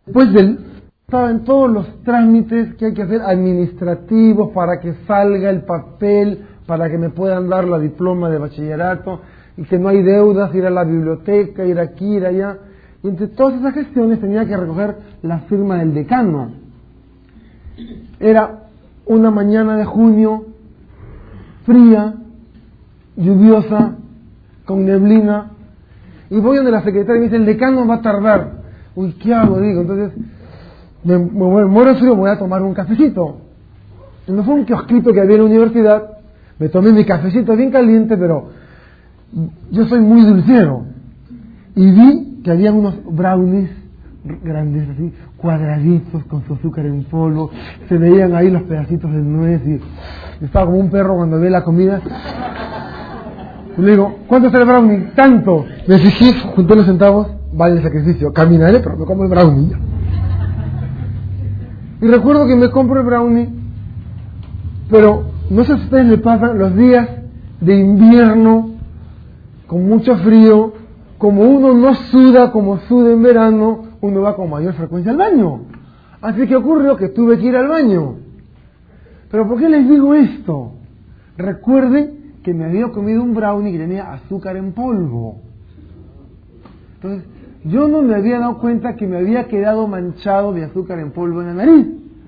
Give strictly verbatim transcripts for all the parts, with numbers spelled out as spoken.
Después del, estaba en todos los trámites que hay que hacer administrativos para que salga el papel, para que me puedan dar la diploma de bachillerato, y que no hay deudas, ir a la biblioteca, ir aquí, ir allá. Y entre todas esas gestiones tenía que recoger la firma del decano. Era una mañana de junio, fría, lluviosa, con neblina, y voy donde la secretaria y me dice, el decano va a tardar. Uy, ¿qué hago? Digo, entonces, me, me, me muero de frío, voy a tomar un cafecito. Y me fue un kiosquito que había en la universidad, me tomé mi cafecito bien caliente, pero yo soy muy dulcero. Y vi que había unos brownies grandes así, cuadraditos, con su azúcar en polvo, se veían ahí los pedacitos de nuez, y estaba como un perro cuando ve la comida. Y le digo, ¿cuánto es el brownie? Tanto. Me fijé, junté los centavos, vale el sacrificio, caminaré, pero me como el brownie. Y recuerdo que me compro el brownie, pero no sé si a ustedes les pasan los días de invierno, con mucho frío, como uno no suda como suda en verano, uno va con mayor frecuencia al baño. Así que ocurrió que tuve que ir al baño. Pero ¿por qué les digo esto? Recuerden que me había comido un brownie que tenía azúcar en polvo. Entonces, yo no me había dado cuenta que me había quedado manchado de azúcar en polvo en la nariz.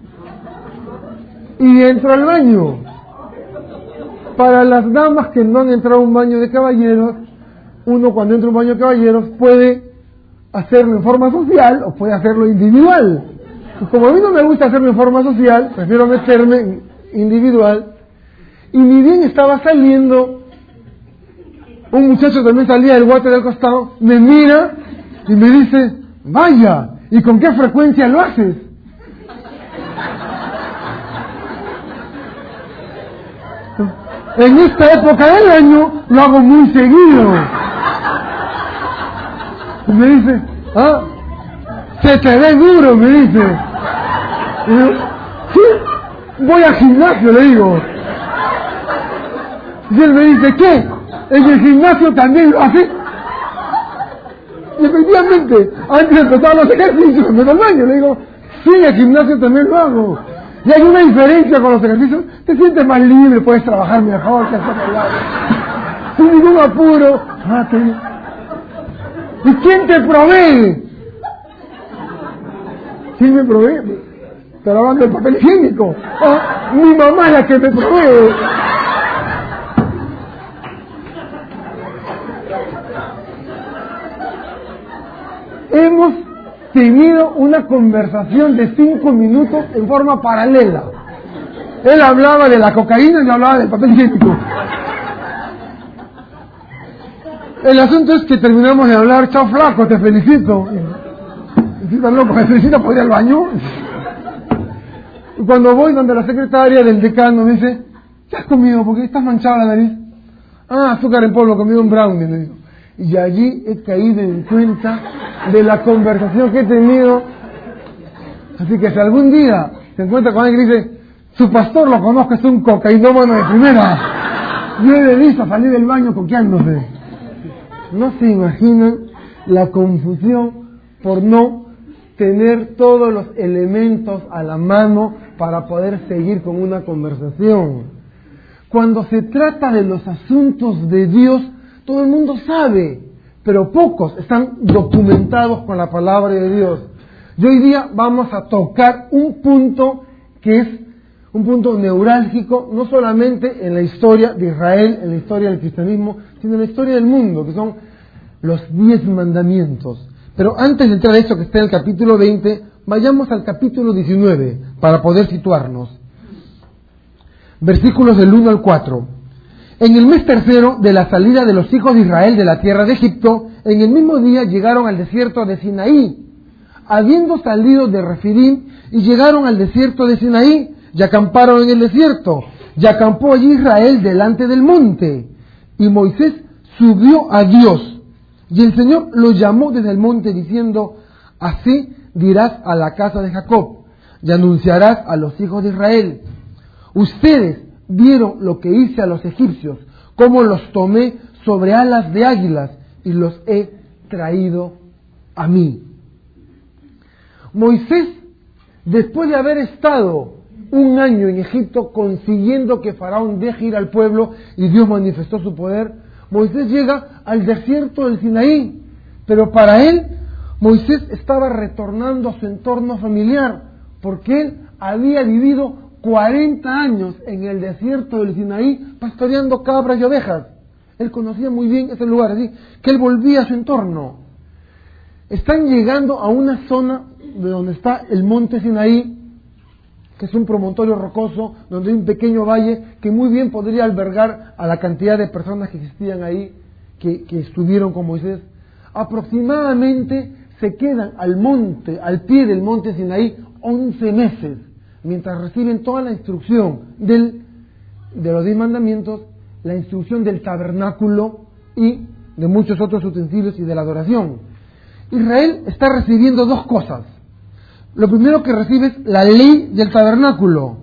Y entro al baño. Para las damas que no han entrado a un baño de caballeros, uno cuando entra a un baño de caballeros puede hacerlo en forma social o puede hacerlo individual. Y como a mí no me gusta hacerlo en forma social, prefiero meterme individual. Y ni bien estaba saliendo, un muchacho también salía del water del costado, me mira y me dice, vaya, ¿y con qué frecuencia lo haces? En esta época del año lo hago muy seguido. Y me dice, ah, se te ve duro, me dice. Y yo, sí, voy al gimnasio, le digo. Y él me dice, ¿qué? ¿En el gimnasio también lo hace? Y efectivamente, antes de empezar los ejercicios, me meto al baño, le digo, sí, en el gimnasio también lo hago. Y hay una diferencia con los ejercicios, te sientes más libre, puedes trabajar mejor, que hacer sin ningún apuro. Ah, qué bien. ¿Y quién te provee? ¿Quién me provee? Está lavando el papel higiénico. Ah, mi mamá es la que me provee. Hemos tenido una conversación de cinco minutos en forma paralela. Él hablaba de la cocaína y yo hablaba del papel higiénico. El asunto es que terminamos de hablar, chao flaco, te felicito. Y tan loco, me felicita por ir al baño. Y cuando voy donde la secretaria del decano me dice, ¿qué has comido? ¿Por qué estás manchado la nariz? Ah, azúcar en polvo, comí un brownie, le digo. Y allí he caído en cuenta de la conversación que he tenido. Así que si algún día se encuentra con alguien que dice, su pastor lo conozco, es un cocainómano de primera, yo le he visto salir del baño coqueándose. No se imaginan la confusión por no tener todos los elementos a la mano para poder seguir con una conversación. Cuando se trata de los asuntos de Dios, todo el mundo sabe, pero pocos están documentados con la palabra de Dios. Y hoy día vamos a tocar un punto que es un punto neurálgico, no solamente en la historia de Israel, en la historia del cristianismo, sino en la historia del mundo, que son los diez mandamientos. Pero antes de entrar a esto que está en el capítulo veinte, vayamos al capítulo diecinueve, para poder situarnos. Versículos del uno al cuatro. En el mes tercero de la salida de los hijos de Israel de la tierra de Egipto, en el mismo día llegaron al desierto de Sinaí. Habiendo salido de Refidim y llegaron al desierto de Sinaí, y acamparon en el desierto, y acampó allí Israel delante del monte. Y Moisés subió a Dios, y el Señor lo llamó desde el monte diciendo, así dirás a la casa de Jacob, y anunciarás a los hijos de Israel, ustedes vieron lo que hice a los egipcios, cómo los tomé sobre alas de águilas y los he traído a mí. Moisés, después de haber estado un año en Egipto consiguiendo que Faraón deje ir al pueblo y Dios manifestó su poder, Moisés llega al desierto del Sinaí, pero para él Moisés estaba retornando a su entorno familiar, porque él había vivido cuarenta años en el desierto del Sinaí pastoreando cabras y ovejas. Él conocía muy bien ese lugar, así que él volvía a su entorno. Están llegando a una zona de donde está el monte Sinaí, que es un promontorio rocoso, donde hay un pequeño valle que muy bien podría albergar a la cantidad de personas que existían ahí, que, que estuvieron con Moisés. Aproximadamente se quedan al monte, al pie del monte Sinaí, once meses, mientras reciben toda la instrucción del, de los diez mandamientos, la instrucción del tabernáculo y de muchos otros utensilios y de la adoración. Israel está recibiendo dos cosas. Lo primero que recibe es la ley del tabernáculo.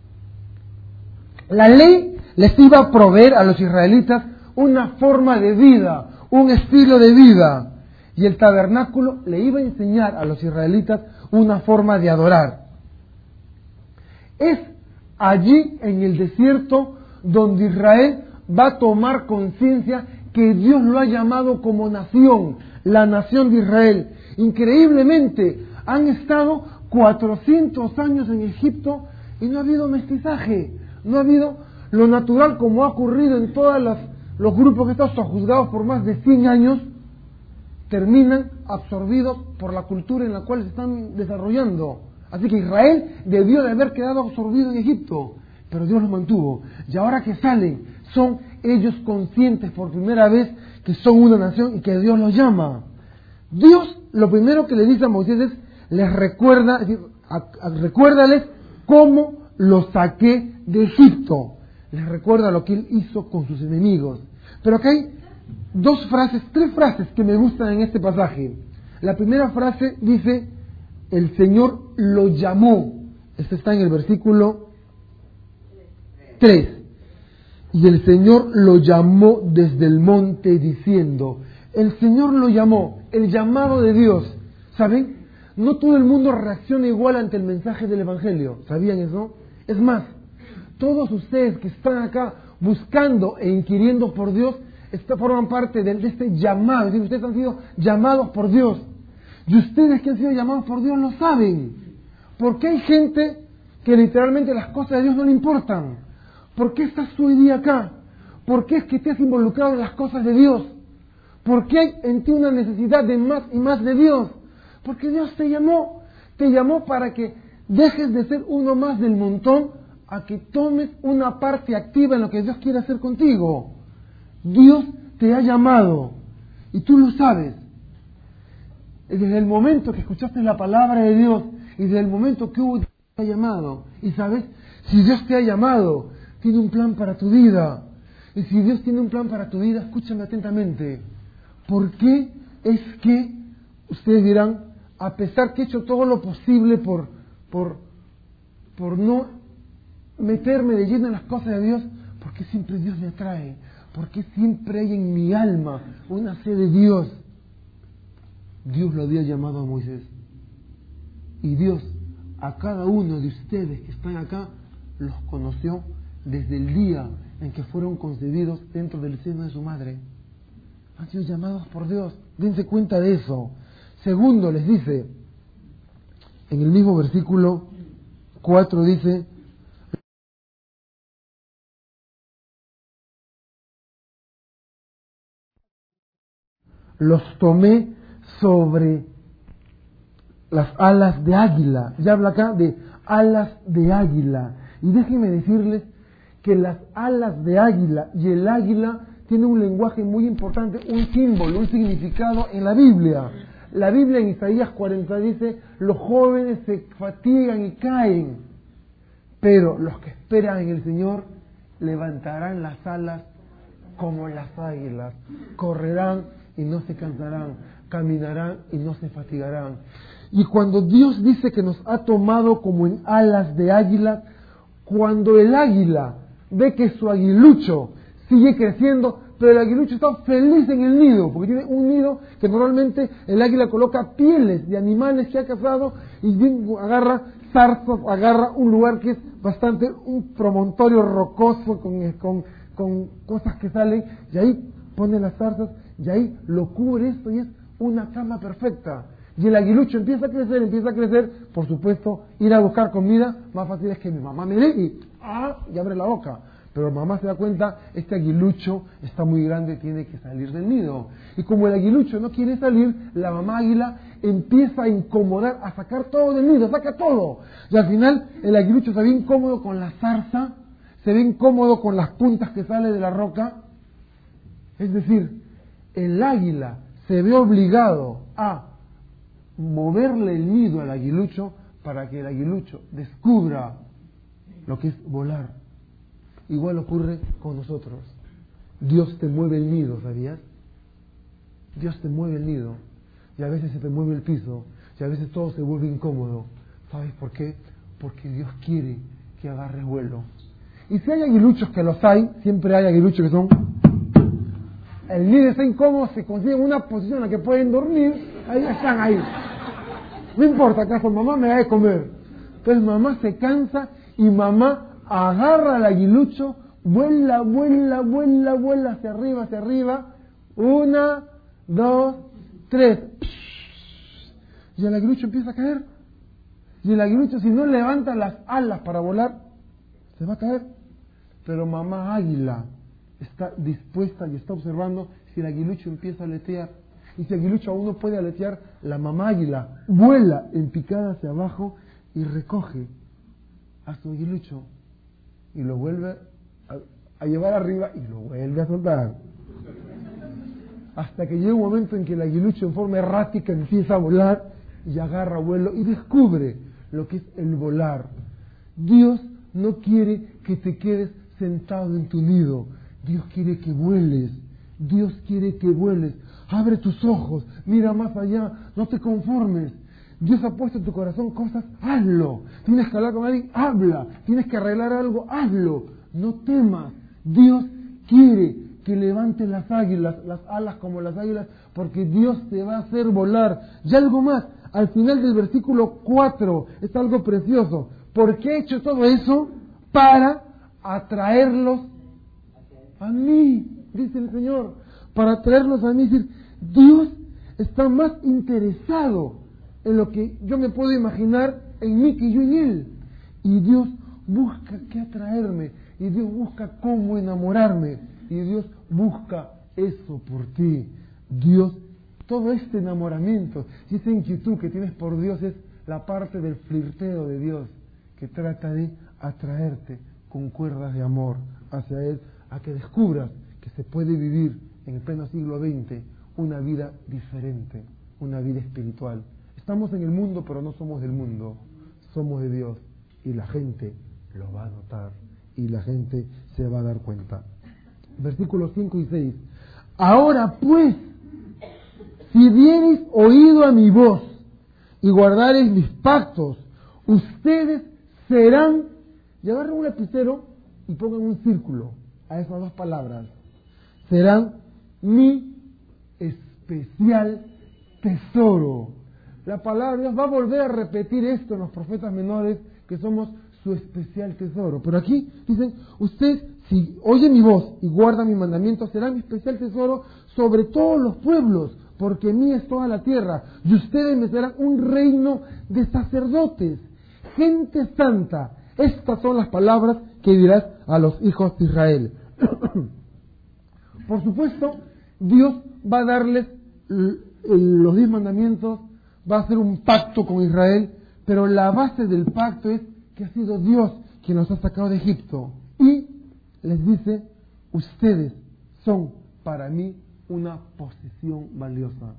La ley les iba a proveer a los israelitas una forma de vida, un estilo de vida. Y el tabernáculo le iba a enseñar a los israelitas una forma de adorar. Es allí en el desierto donde Israel va a tomar conciencia que Dios lo ha llamado como nación, la nación de Israel. Increíblemente, han estado cuatrocientos años en Egipto y no ha habido mestizaje, no ha habido lo natural como ha ocurrido en todos los, los grupos que están sojuzgados por más de cien años, terminan absorbidos por la cultura en la cual se están desarrollando. Así que Israel debió de haber quedado absorbido en Egipto, pero Dios los mantuvo. Y ahora que salen, son ellos conscientes por primera vez que son una nación y que Dios los llama. Dios lo primero que le dice a Moisés es, les recuerda, es decir, a, a, recuérdales cómo los saqué de Egipto. Les recuerda lo que él hizo con sus enemigos. Pero acá hay dos frases, tres frases que me gustan en este pasaje. La primera frase dice, el Señor lo llamó. Esto está en el versículo tres. Y el Señor lo llamó desde el monte diciendo, el Señor lo llamó, el llamado de Dios. ¿Saben? No todo el mundo reacciona igual ante el mensaje del Evangelio. ¿Sabían eso? Es más, todos ustedes que están acá buscando e inquiriendo por Dios, esta, forman parte de, de este llamado. Es decir, ustedes han sido llamados por Dios. Y ustedes que han sido llamados por Dios lo saben. Porque hay gente que literalmente las cosas de Dios no le importan. ¿Por qué estás tú hoy día acá? ¿Por qué es que te has involucrado en las cosas de Dios? ¿Por qué hay en ti una necesidad de más y más de Dios? Porque Dios te llamó. Te llamó para que dejes de ser uno más del montón a que tomes una parte activa en lo que Dios quiere hacer contigo. Dios te ha llamado y tú lo sabes. Desde el momento que escuchaste la palabra de Dios y desde el momento que hubo Dios te ha llamado. Y sabes, si Dios te ha llamado, tiene un plan para tu vida. Y si Dios tiene un plan para tu vida, escúchame atentamente. ¿Por qué es que ustedes dirán, a pesar que he hecho todo lo posible por, por, por no meterme de lleno en las cosas de Dios, ¿por qué siempre Dios me atrae? ¿Por qué siempre hay en mi alma una sed de Dios? Dios lo había llamado a Moisés. Y Dios a cada uno de ustedes que están acá los conoció desde el día en que fueron concebidos dentro del seno de su madre. Han sido llamados por Dios. Dense cuenta de eso. Segundo, les dice, en el mismo versículo cuatro dice, los tomé sobre las alas de águila. Ya habla acá de alas de águila. Y déjenme decirles que las alas de águila y el águila tienen un lenguaje muy importante, un símbolo, un significado en la Biblia. La Biblia en Isaías cuarenta dice, los jóvenes se fatigan y caen, pero los que esperan en el Señor levantarán las alas como las águilas, correrán y no se cansarán, caminarán y no se fatigarán. Y cuando Dios dice que nos ha tomado como en alas de águila, cuando el águila ve que su aguilucho sigue creciendo, pero el aguilucho está feliz en el nido, porque tiene un nido que normalmente el águila coloca pieles de animales que ha cazado y bien agarra zarzas, agarra un lugar que es bastante un promontorio rocoso con, con, con cosas que salen, y ahí pone las zarzas, y ahí lo cubre esto, y es una cama perfecta. Y el aguilucho empieza a crecer, empieza a crecer, por supuesto, ir a buscar comida, más fácil es que mi mamá me dé y, ah, y abre la boca. Pero mamá se da cuenta, este aguilucho está muy grande, tiene que salir del nido. Y como el aguilucho no quiere salir, la mamá águila empieza a incomodar, a sacar todo del nido, saca todo. Y al final el aguilucho se ve incómodo con la zarza, se ve incómodo con las puntas que sale de la roca. Es decir, el águila se ve obligado a moverle el nido al aguilucho para que el aguilucho descubra lo que es volar. Igual ocurre con nosotros. Dios te mueve el nido, ¿sabías? Dios te mueve el nido y a veces se te mueve el piso y a veces todo se vuelve incómodo. ¿Sabes por qué? Porque Dios quiere que agarres vuelo. Y si hay aguiluchos, que los hay, siempre hay aguiluchos que son... El nido está incómodo, se consiguen una posición en la que pueden dormir, ahí están ahí. No importa, acaso mamá me da de comer. Entonces mamá se cansa y mamá agarra al aguilucho, vuela, vuela, vuela, vuela hacia arriba, hacia arriba. Una, dos, tres. Y el aguilucho empieza a caer. Y el aguilucho, si no levanta las alas para volar, se va a caer. Pero mamá águila está dispuesta y está observando si el aguilucho empieza a aletear. Y si el aguilucho aún no puede aletear, la mamá águila vuela en picada hacia abajo y recoge a su aguilucho y lo vuelve a, a llevar arriba y lo vuelve a soltar. Hasta que llega un momento en que el aguilucho en forma errática empieza a volar y agarra vuelo y descubre lo que es el volar. Dios no quiere que te quedes sentado en tu nido. Dios quiere que vueles. Dios quiere que vueles. Abre tus ojos, mira más allá, no te conformes. Dios ha puesto en tu corazón cosas, hazlo. Tienes que hablar con alguien, habla. Tienes que arreglar algo, hazlo. No temas. Dios quiere que levantes las águilas, las alas como las águilas, porque Dios te va a hacer volar. Y algo más, al final del versículo cuatro, es algo precioso. ¿Por qué he hecho todo eso? Para atraerlos a mí, dice el Señor. Para atraerlos a mí, es decir, Dios está más interesado en lo que yo me puedo imaginar en mí que yo en Él. Y Dios busca qué atraerme, y Dios busca cómo enamorarme, y Dios busca eso por ti. Dios, todo este enamoramiento y esta inquietud que tienes por Dios es la parte del flirteo de Dios, que trata de atraerte con cuerdas de amor hacia Él, a que descubras que se puede vivir en el pleno siglo veinte una vida diferente, una vida espiritual. Estamos en el mundo, pero no somos del mundo, somos de Dios, y la gente lo va a notar y la gente se va a dar cuenta. Versículos cinco y seis. Ahora pues, si diereis oído a mi voz y guardareis mis pactos, ustedes serán, y agarren un lapicero y pongan un círculo a esas dos palabras, serán mi especial tesoro. La palabra de Dios va a volver a repetir esto en los profetas menores, que somos su especial tesoro. Pero aquí dicen, ustedes si oyen mi voz y guardan mi mandamiento, será mi especial tesoro sobre todos los pueblos, porque mía es toda la tierra, y ustedes me serán un reino de sacerdotes, gente santa. Estas son las palabras que dirás a los hijos de Israel. Por supuesto, Dios va a darles los diez mandamientos, va a hacer un pacto con Israel, pero la base del pacto es que ha sido Dios quien los ha sacado de Egipto. Y les dice, ustedes son para mí una posesión valiosa.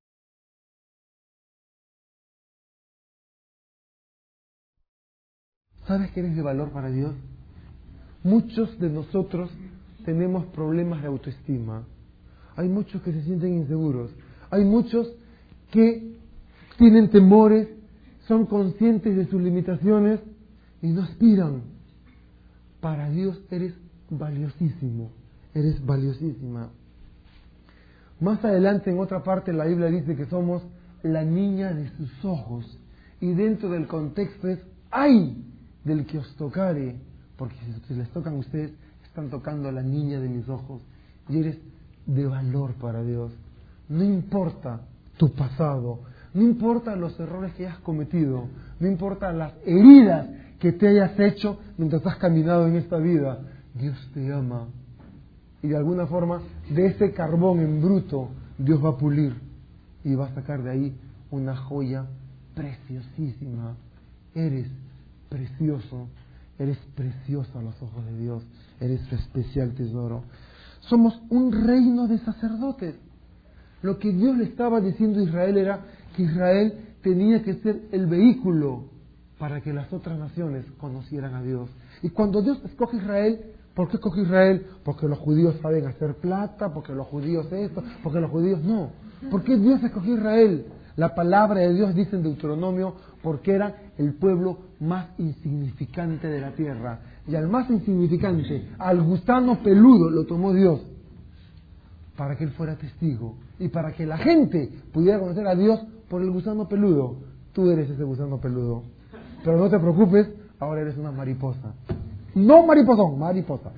¿Sabes que eres de valor para Dios? Muchos de nosotros tenemos problemas de autoestima. Hay muchos que se sienten inseguros. Hay muchos que tienen temores, son conscientes de sus limitaciones y no aspiran. Para Dios eres valiosísimo. eres valiosísima. Más adelante, en otra parte, la Biblia dice que somos la niña de sus ojos. Y dentro del contexto es, ¡ay! Del que os tocare. Porque si les tocan a ustedes, están tocando a la niña de mis ojos. Y eres de valor para Dios. No importa tu pasado, no importa los errores que hayas cometido, no importa las heridas que te hayas hecho mientras has caminado en esta vida. Dios te ama. Y de alguna forma, de ese carbón en bruto, Dios va a pulir y va a sacar de ahí una joya preciosísima. Eres precioso, eres precioso a los ojos de Dios, eres su especial tesoro. Somos un reino de sacerdotes. Lo que Dios le estaba diciendo a Israel era que Israel tenía que ser el vehículo para que las otras naciones conocieran a Dios. Y cuando Dios escoge a Israel, ¿por qué escoge a Israel? Porque los judíos saben hacer plata, porque los judíos esto, porque los judíos no. ¿Por qué Dios escogió a Israel? La palabra de Dios dice en Deuteronomio, porque era el pueblo más insignificante de la tierra. Y al más insignificante, al gusano peludo, lo tomó Dios para que él fuera testigo y para que la gente pudiera conocer a Dios por el gusano peludo. Tú eres ese gusano peludo. Pero no te preocupes, ahora eres una mariposa. No mariposón, mariposa.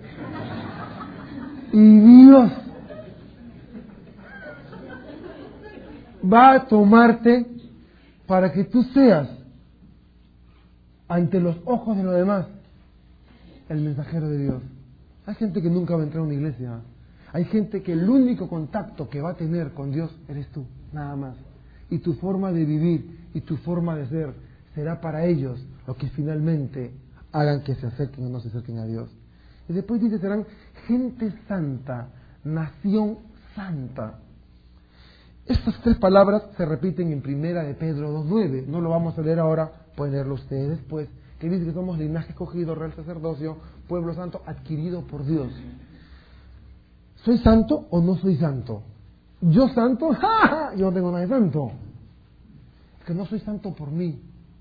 Y Dios va a tomarte para que tú seas, ante los ojos de los demás, el mensajero de Dios. Hay gente que nunca va a entrar a una iglesia. Hay gente que el único contacto que va a tener con Dios eres tú, nada más. Y tu forma de vivir y tu forma de ser será para ellos lo que finalmente hagan que se acerquen o no se acerquen a Dios. Y después dice, serán gente santa, nación santa. Estas tres palabras se repiten en Primera de Pedro dos nueve. No lo vamos a leer ahora, pueden leerlo ustedes después, que dice que somos linaje escogido, real sacerdocio, pueblo santo, adquirido por Dios. ¿Soy santo o no soy santo? ¿Yo santo? ¡Ja, ja! Yo no tengo nada de santo. Es que no soy santo por mí.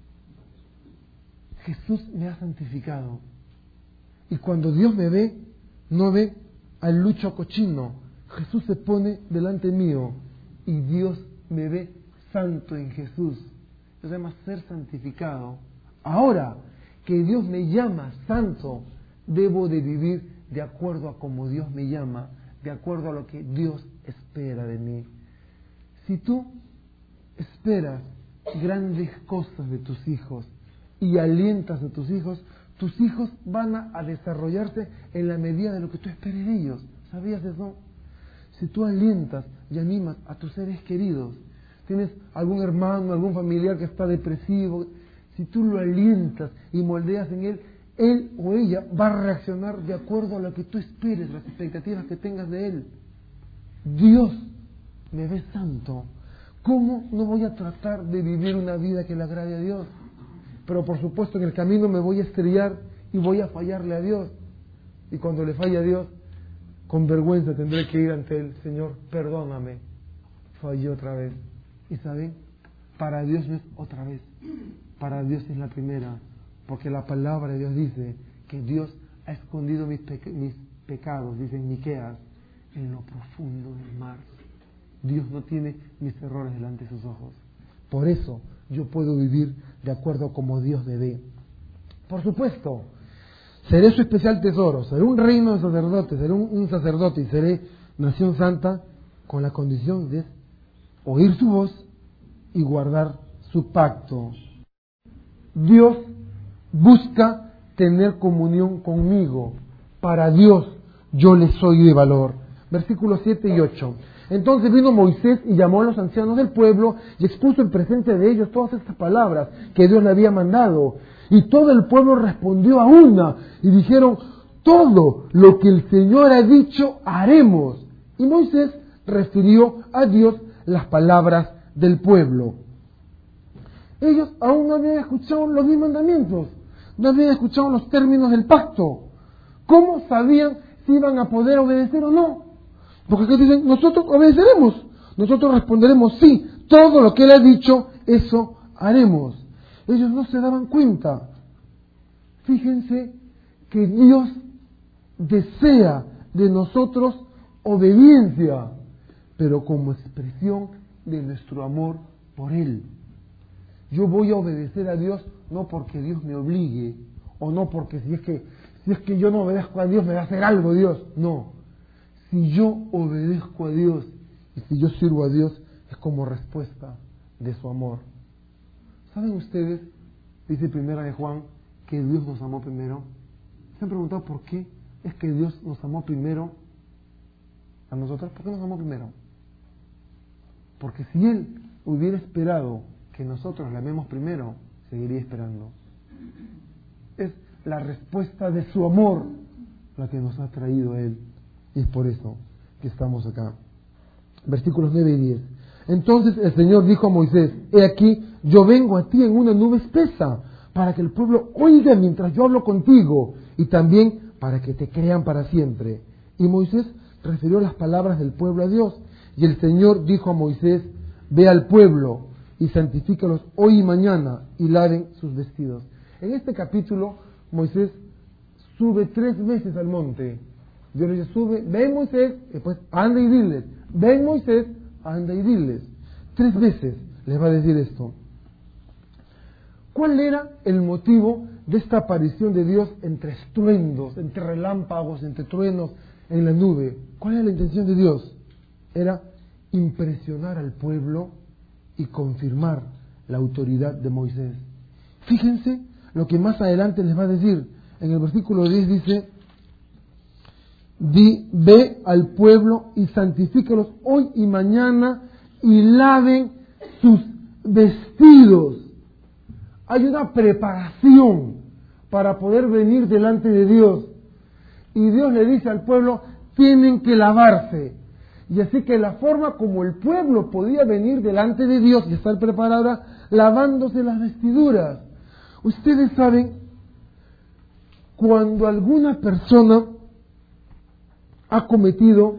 Jesús me ha santificado. Y cuando Dios me ve, no ve al lucho cochino. Jesús se pone delante mío y Dios me ve santo en Jesús. Eso se llama ser santificado. Ahora que Dios me llama santo, debo de vivir de acuerdo a como Dios me llama, de acuerdo a lo que Dios espera de mí. Si tú esperas grandes cosas de tus hijos y alientas a tus hijos, tus hijos van a, a desarrollarse en la medida de lo que tú esperes de ellos. ¿Sabías eso? Si tú alientas y animas a tus seres queridos, tienes algún hermano, algún familiar que está depresivo, si tú lo alientas y moldeas en él, él o ella va a reaccionar de acuerdo a lo que tú esperes, las expectativas que tengas de él. Dios me ve santo. ¿Cómo no voy a tratar de vivir una vida que le agrade a Dios? Pero por supuesto en el camino me voy a estrellar y voy a fallarle a Dios. Y cuando le falle a Dios, con vergüenza tendré que ir ante Él. Señor, perdóname, fallé otra vez. ¿Y saben? Para Dios no es otra vez. Para Dios es la primera. Porque la palabra de Dios dice que Dios ha escondido mis, peca- mis pecados, dice en Miqueas, en lo profundo del mar. Dios no tiene mis errores delante de sus ojos. Por eso yo puedo vivir de acuerdo a como Dios me ve. Por supuesto, seré su especial tesoro, seré un reino de sacerdotes, seré un, un sacerdote y seré nación santa con la condición de oír su voz y guardar su pacto. Dios busca tener comunión conmigo. Para Dios yo le soy de valor. Versículos siete y ocho. Entonces vino Moisés y llamó a los ancianos del pueblo y expuso en presente de ellos todas estas palabras que Dios le había mandado. Y todo el pueblo respondió a una y dijeron, todo lo que el Señor ha dicho haremos. Y Moisés refirió a Dios las palabras del pueblo. Ellos aún no habían escuchado los diez mandamientos, no habían escuchado los términos del pacto. ¿Cómo sabían si iban a poder obedecer o no? Porque aquí dicen, nosotros obedeceremos, nosotros responderemos, sí, todo lo que Él ha dicho, eso haremos. Ellos no se daban cuenta. Fíjense que Dios desea de nosotros obediencia, pero como expresión de nuestro amor por Él. Yo voy a obedecer a Dios no porque Dios me obligue, o no porque si es que, si es que yo no obedezco a Dios me va a hacer algo Dios. No. Si yo obedezco a Dios y si yo sirvo a Dios es como respuesta de su amor. ¿Saben ustedes, dice Primera de Juan, que Dios nos amó primero? ¿Se han preguntado por qué es que Dios nos amó primero a nosotros? ¿Por qué nos amó primero? Porque si Él hubiera esperado que nosotros le amemos primero, seguiría esperando. Es la respuesta de su amor la que nos ha traído a Él. Y es por eso que estamos acá. Versículos nueve y diez. Entonces el Señor dijo a Moisés: He aquí, yo vengo a ti en una nube espesa, para que el pueblo oiga mientras yo hablo contigo, y también para que te crean para siempre. Y Moisés refirió las palabras del pueblo a Dios. Y el Señor dijo a Moisés: Ve al pueblo y santifícalos hoy y mañana, y laven sus vestidos. En este capítulo, Moisés sube tres veces al monte. Dios le dice: sube, ven Moisés, después anda y diles, ven Moisés, anda y diles. Tres veces les va a decir esto. ¿Cuál era el motivo de esta aparición de Dios entre estruendos, entre relámpagos, entre truenos en la nube? ¿Cuál era la intención de Dios? Era impresionar al pueblo y confirmar la autoridad de Moisés. Fíjense lo que más adelante les va a decir. En el versículo diez dice: Di, ve al pueblo y santifícalos hoy y mañana y laven sus vestidos. Hay una preparación para poder venir delante de Dios. Y Dios le dice al pueblo: tienen que lavarse. Y así que la forma como el pueblo podía venir delante de Dios y estar preparada, lavándose las vestiduras. Ustedes saben, cuando alguna persona ha cometido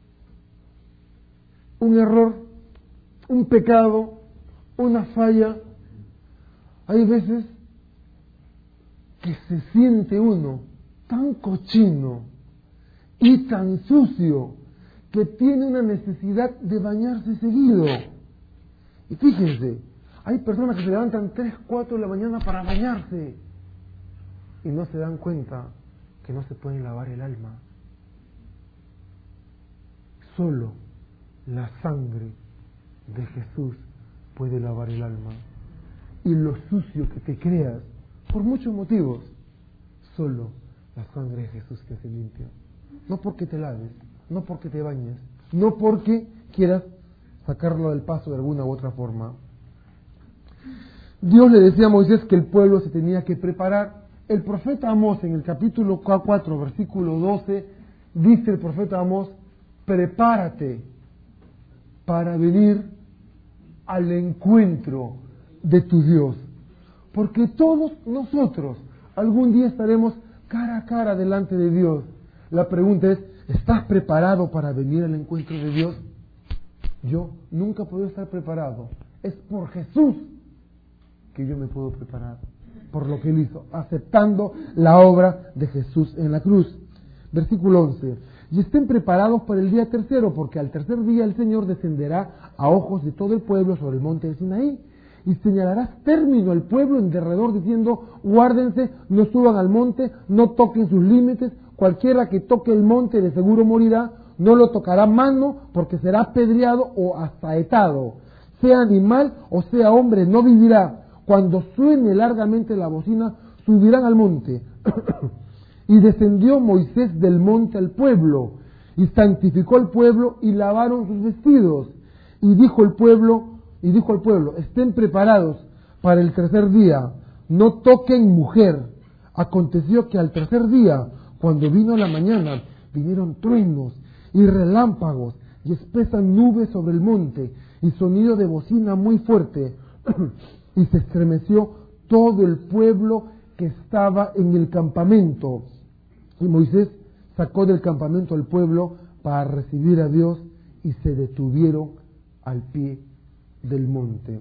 un error, un pecado, una falla, hay veces que se siente uno tan cochino y tan sucio que tiene una necesidad de bañarse seguido. Y fíjense, hay personas que se levantan tres, cuatro de la mañana para bañarse y no se dan cuenta que no se pueden lavar el alma. Solo la sangre de Jesús puede lavar el alma. Y lo sucio que te creas, por muchos motivos, solo la sangre de Jesús te hace limpio. No porque te laves, no porque te bañes, no porque quieras sacarlo del paso de alguna u otra forma. Dios le decía a Moisés que el pueblo se tenía que preparar. El profeta Amós, en el capítulo cuatro, versículo doce, dice el profeta Amós: prepárate para venir al encuentro de tu Dios, porque todos nosotros algún día estaremos cara a cara delante de Dios. La pregunta es: ¿estás preparado para venir al encuentro de Dios? Yo nunca puedo estar preparado. Es por Jesús que yo me puedo preparar, por lo que Él hizo, aceptando la obra de Jesús en la cruz. Versículo once. Y estén preparados para el día tercero, porque al tercer día el Señor descenderá a ojos de todo el pueblo sobre el monte de Sinaí, y señalarás término al pueblo en derredor, diciendo: guárdense, no suban al monte, no toquen sus límites, cualquiera que toque el monte de seguro morirá, no lo tocará mano, porque será apedreado o asaetado. Sea animal o sea hombre, no vivirá. Cuando suene largamente la bocina, subirán al monte. Y descendió Moisés del monte al pueblo, y santificó al pueblo, y lavaron sus vestidos. Y dijo el pueblo, y dijo al pueblo: estén preparados para el tercer día, no toquen mujer. Aconteció que al tercer día, cuando vino la mañana, vinieron truenos y relámpagos, y espesas nubes sobre el monte, y sonido de bocina muy fuerte, y se estremeció todo el pueblo que estaba en el campamento. Y Moisés sacó del campamento al pueblo para recibir a Dios, y se detuvieron al pie del monte.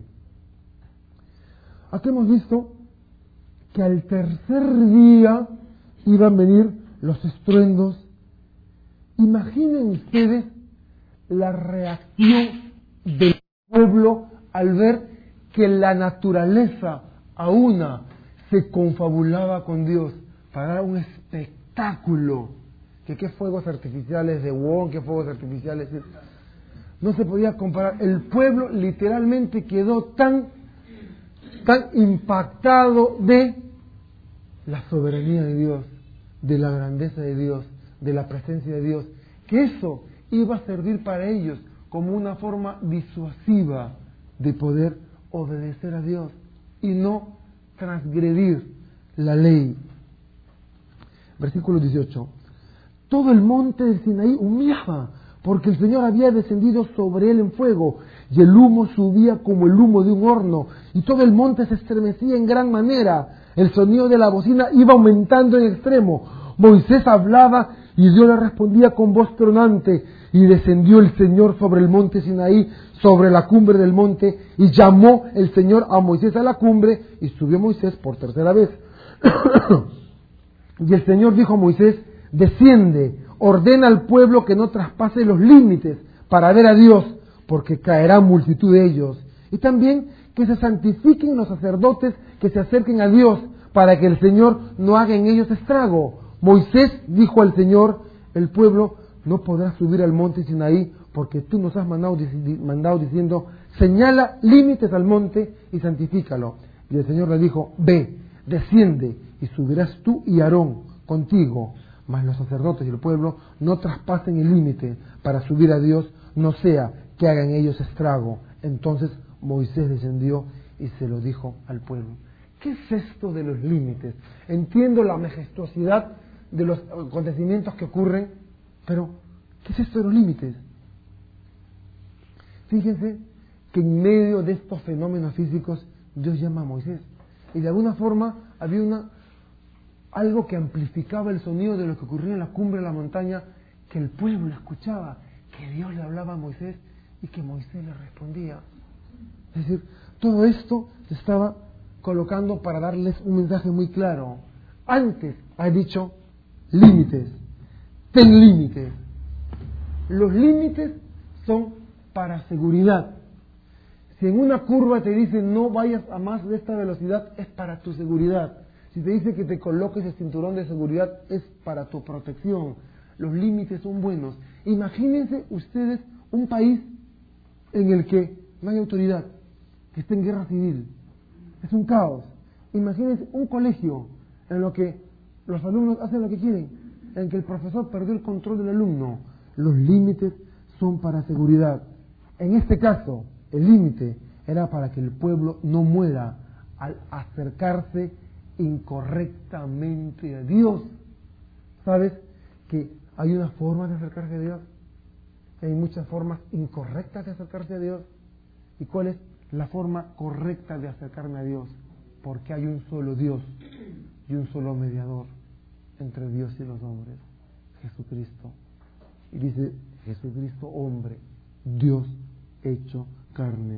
Aquí hemos visto que al tercer día iban a venir los estruendos Imaginen ustedes la reacción del pueblo al ver que la naturaleza a una se confabulaba con Dios para dar un espectáculo. Que qué fuegos artificiales de Wong, qué fuegos artificiales... No se podía comparar. El pueblo literalmente quedó tan, tan impactado de la soberanía de Dios, de la grandeza de Dios, de la presencia de Dios, que eso iba a servir para ellos como una forma disuasiva de poder obedecer a Dios y no transgredir la ley. Versículo dieciocho. Todo el monte de Sinaí humeaba, porque el Señor había descendido sobre él en fuego, y el humo subía como el humo de un horno, y todo el monte se estremecía en gran manera. El sonido de la bocina iba aumentando en extremo. Moisés hablaba y Dios le respondía con voz tronante, y descendió el Señor sobre el monte Sinaí, sobre la cumbre del monte, y llamó el Señor a Moisés a la cumbre, y subió Moisés por tercera vez. Y el Señor dijo a Moisés: desciende, ordena al pueblo que no traspase los límites para ver a Dios, porque caerá multitud de ellos. Y también que se santifiquen los sacerdotes que se acerquen a Dios, para que el Señor no haga en ellos estrago. Moisés dijo al Señor: el pueblo no podrá subir al monte Sinaí, porque tú nos has mandado, mandado diciendo: señala límites al monte y santifícalo. Y el Señor le dijo: ve, desciende, y subirás tú y Aarón contigo, mas los sacerdotes y el pueblo no traspasen el límite para subir a Dios, no sea que hagan ellos estrago. Entonces Moisés descendió y se lo dijo al pueblo. ¿Qué es esto de los límites? Entiendo la majestuosidad de los acontecimientos que ocurren, pero ¿qué es esto de los límites? Fíjense que en medio de estos fenómenos físicos Dios llama a Moisés, y de alguna forma había una algo que amplificaba el sonido de lo que ocurría en la cumbre de la montaña, que el pueblo escuchaba, que Dios le hablaba a Moisés y que Moisés le respondía. Es decir, todo esto se estaba colocando para darles un mensaje muy claro. Antes ha dicho límites, ten límites. Los límites son para seguridad. Si en una curva te dicen no vayas a más de esta velocidad, es para tu seguridad. Si te dice que te coloques el cinturón de seguridad, es para tu protección. Los límites son buenos. Imagínense ustedes un país en el que no hay autoridad, que esté en guerra civil. Es un caos. Imagínense un colegio en lo que los alumnos hacen lo que quieren, en que el profesor perdió el control del alumno. Los límites son para seguridad. En este caso, el límite era para que el pueblo no muera al acercarse incorrectamente a Dios. ¿Sabes que hay una forma de acercarse a Dios? Hay muchas formas incorrectas de acercarse a Dios. ¿Y cuál es la forma correcta de acercarme a Dios? Porque hay un solo Dios y un solo mediador entre Dios y los hombres, Jesucristo. Y dice Jesucristo hombre, Dios hecho carne.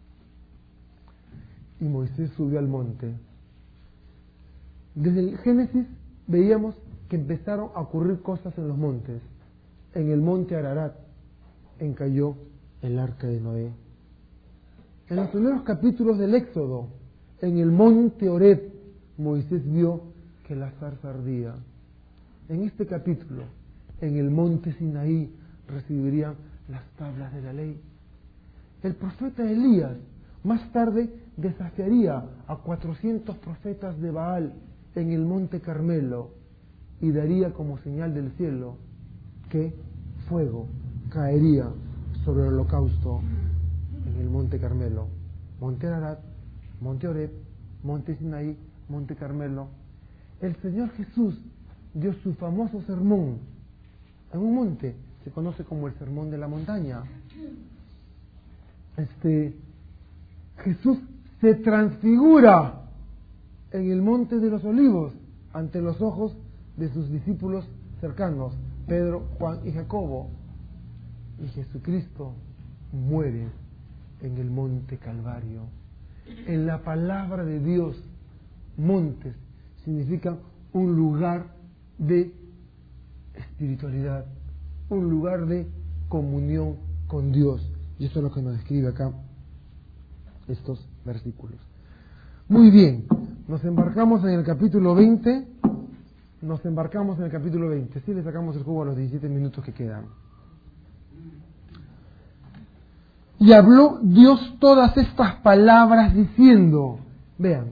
Y Moisés subió al monte. Desde el Génesis veíamos que empezaron a ocurrir cosas en los montes. En el monte Ararat encalló el arca de Noé. En los primeros capítulos del Éxodo, en el monte Horeb, Moisés vio que la zarza ardía. En este capítulo, en el monte Sinaí, recibirían las tablas de la ley. El profeta Elías más tarde desafiaría a cuatrocientos profetas de Baal en el monte Carmelo y daría como señal del cielo que fuego caería sobre el holocausto en el monte Carmelo. Monte Ararat, monte Horeb, monte Sinaí, monte Carmelo. El Señor Jesús dio su famoso sermón en un monte, se conoce como el sermón de la montaña. Este Jesús se transfigura en el monte de los olivos ante los ojos de sus discípulos cercanos, Pedro, Juan y Jacobo. Y Jesucristo muere en el monte Calvario. En la palabra de Dios, montes significan un lugar de espiritualidad, un lugar de comunión con Dios. Y esto es lo que nos describe acá estos versículos. Muy bien, nos embarcamos en el capítulo veinte. Nos embarcamos en el capítulo veinte. Sí, le sacamos el jugo a los diecisiete minutos que quedan. Y habló Dios todas estas palabras diciendo, vean,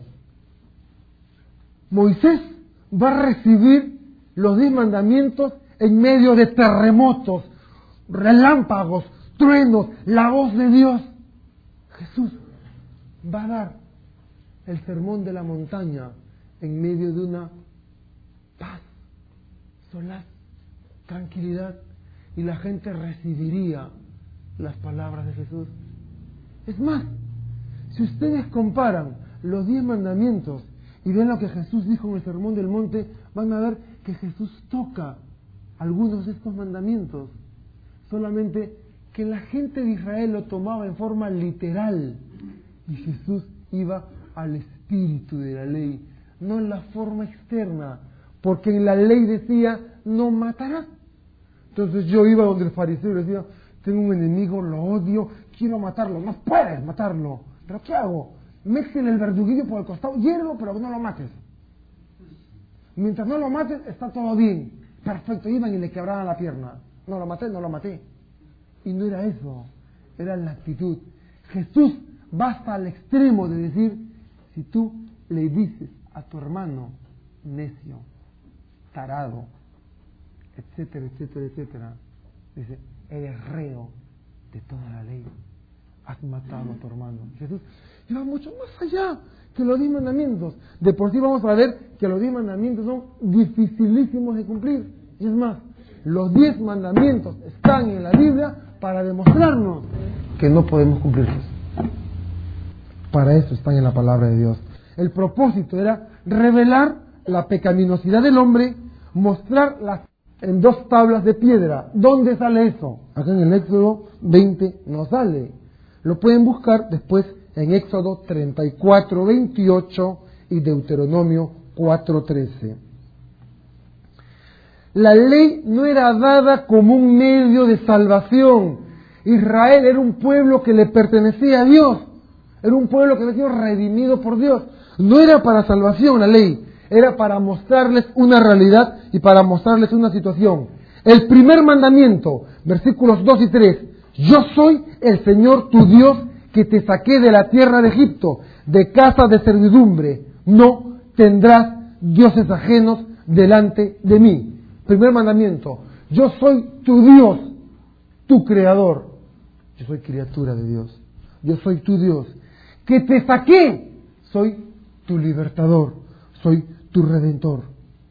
Moisés va a recibir los diez mandamientos en medio de terremotos, relámpagos, truenos, la voz de Dios. Jesús va a dar el sermón de la montaña en medio de una paz, solaz, tranquilidad, y la gente recibiría las palabras de Jesús. Es más, si ustedes comparan los diez mandamientos y ven lo que Jesús dijo en el Sermón del Monte, van a ver que Jesús toca algunos de estos mandamientos, solamente que la gente de Israel lo tomaba en forma literal y Jesús iba al espíritu de la ley, no en la forma externa, porque en la ley decía no matarás. Entonces yo iba donde el fariseo y le decía, tengo un enemigo, lo odio, quiero matarlo. No puedes matarlo, pero ¿qué hago? Méxele el verduguillo por el costado, hiérelo, pero no lo mates. Mientras no lo mates, está todo bien. Perfecto, iban y le quebraban la pierna. No lo maté, no lo maté. Y no era eso, era la actitud. Jesús va hasta el extremo de decir, si tú le dices a tu hermano necio, tarado, etcétera, etcétera, etcétera, dice, eres reo de toda la ley, has matado a tu hermano. Jesús iba mucho más allá que los diez mandamientos. De por sí vamos a ver que los diez mandamientos son dificilísimos de cumplir. Y es más, los diez mandamientos están en la Biblia para demostrarnos que no podemos cumplirlos. Para eso están en la palabra de Dios. El propósito era revelar la pecaminosidad del hombre, mostrar las en dos tablas de piedra. ¿Dónde sale eso? Acá en el Éxodo veinte no sale. Lo pueden buscar después en Éxodo treinta y cuatro, veintiocho y Deuteronomio cuatro, trece. La ley no era dada como un medio de salvación. Israel era un pueblo que le pertenecía a Dios. Era un pueblo que había sido redimido por Dios. No era para salvación la ley. Era para mostrarles una realidad y para mostrarles una situación. El primer mandamiento, versículos dos y tres. Yo soy el Señor tu Dios que te saqué de la tierra de Egipto, de casa de servidumbre. No tendrás dioses ajenos delante de mí. Primer mandamiento. Yo soy tu Dios, tu creador. Yo soy criatura de Dios. Yo soy tu Dios. Que te saqué. Soy tu libertador. Soy tu redentor.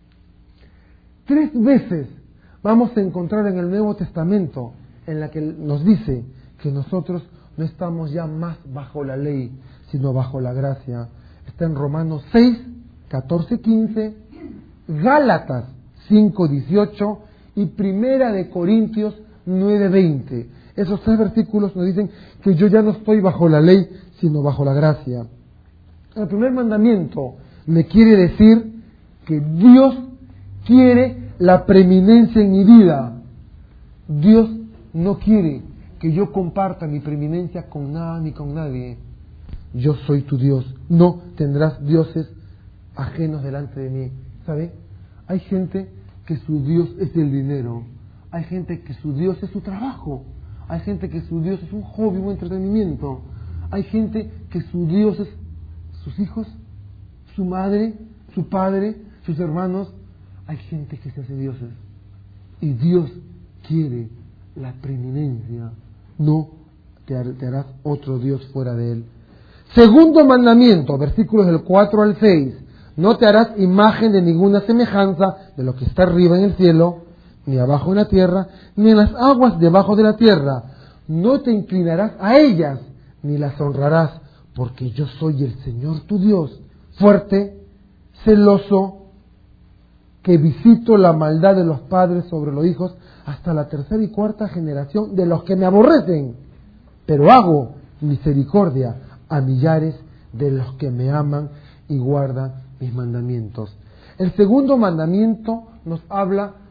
Tres veces vamos a encontrar en el Nuevo Testamento en la que nos dice que nosotros no estamos ya más bajo la ley, sino bajo la gracia. Está en Romanos seis, catorce, quince, Gálatas cinco, dieciocho y Primera de Corintios nueve, veinte. Esos tres versículos nos dicen que yo ya no estoy bajo la ley, sino bajo la gracia. El primer mandamiento me quiere decir que Dios quiere la preeminencia en mi vida. Dios no quiere que yo comparta mi preeminencia con nada ni con nadie. Yo soy tu Dios. No tendrás dioses ajenos delante de mí. ¿Sabe? Hay gente que su Dios es el dinero. Hay gente que su Dios es su trabajo. Hay gente que su Dios es un hobby, un entretenimiento. Hay gente que su Dios es sus hijos, su madre, su padre, sus hermanos. Hay gente que se hace dioses. Y Dios quiere la preeminencia. No te harás otro Dios fuera de Él. Segundo mandamiento, versículos del cuatro al seis. No te harás imagen de ninguna semejanza de lo que está arriba en el cielo, ni abajo en la tierra, ni en las aguas debajo de la tierra. No te inclinarás a ellas, ni las honrarás, porque yo soy el Señor tu Dios, fuerte, celoso, que visito la maldad de los padres sobre los hijos hasta la tercera y cuarta generación de los que me aborrecen, pero hago misericordia a millares de los que me aman y guardan mis mandamientos. El segundo mandamiento nos habla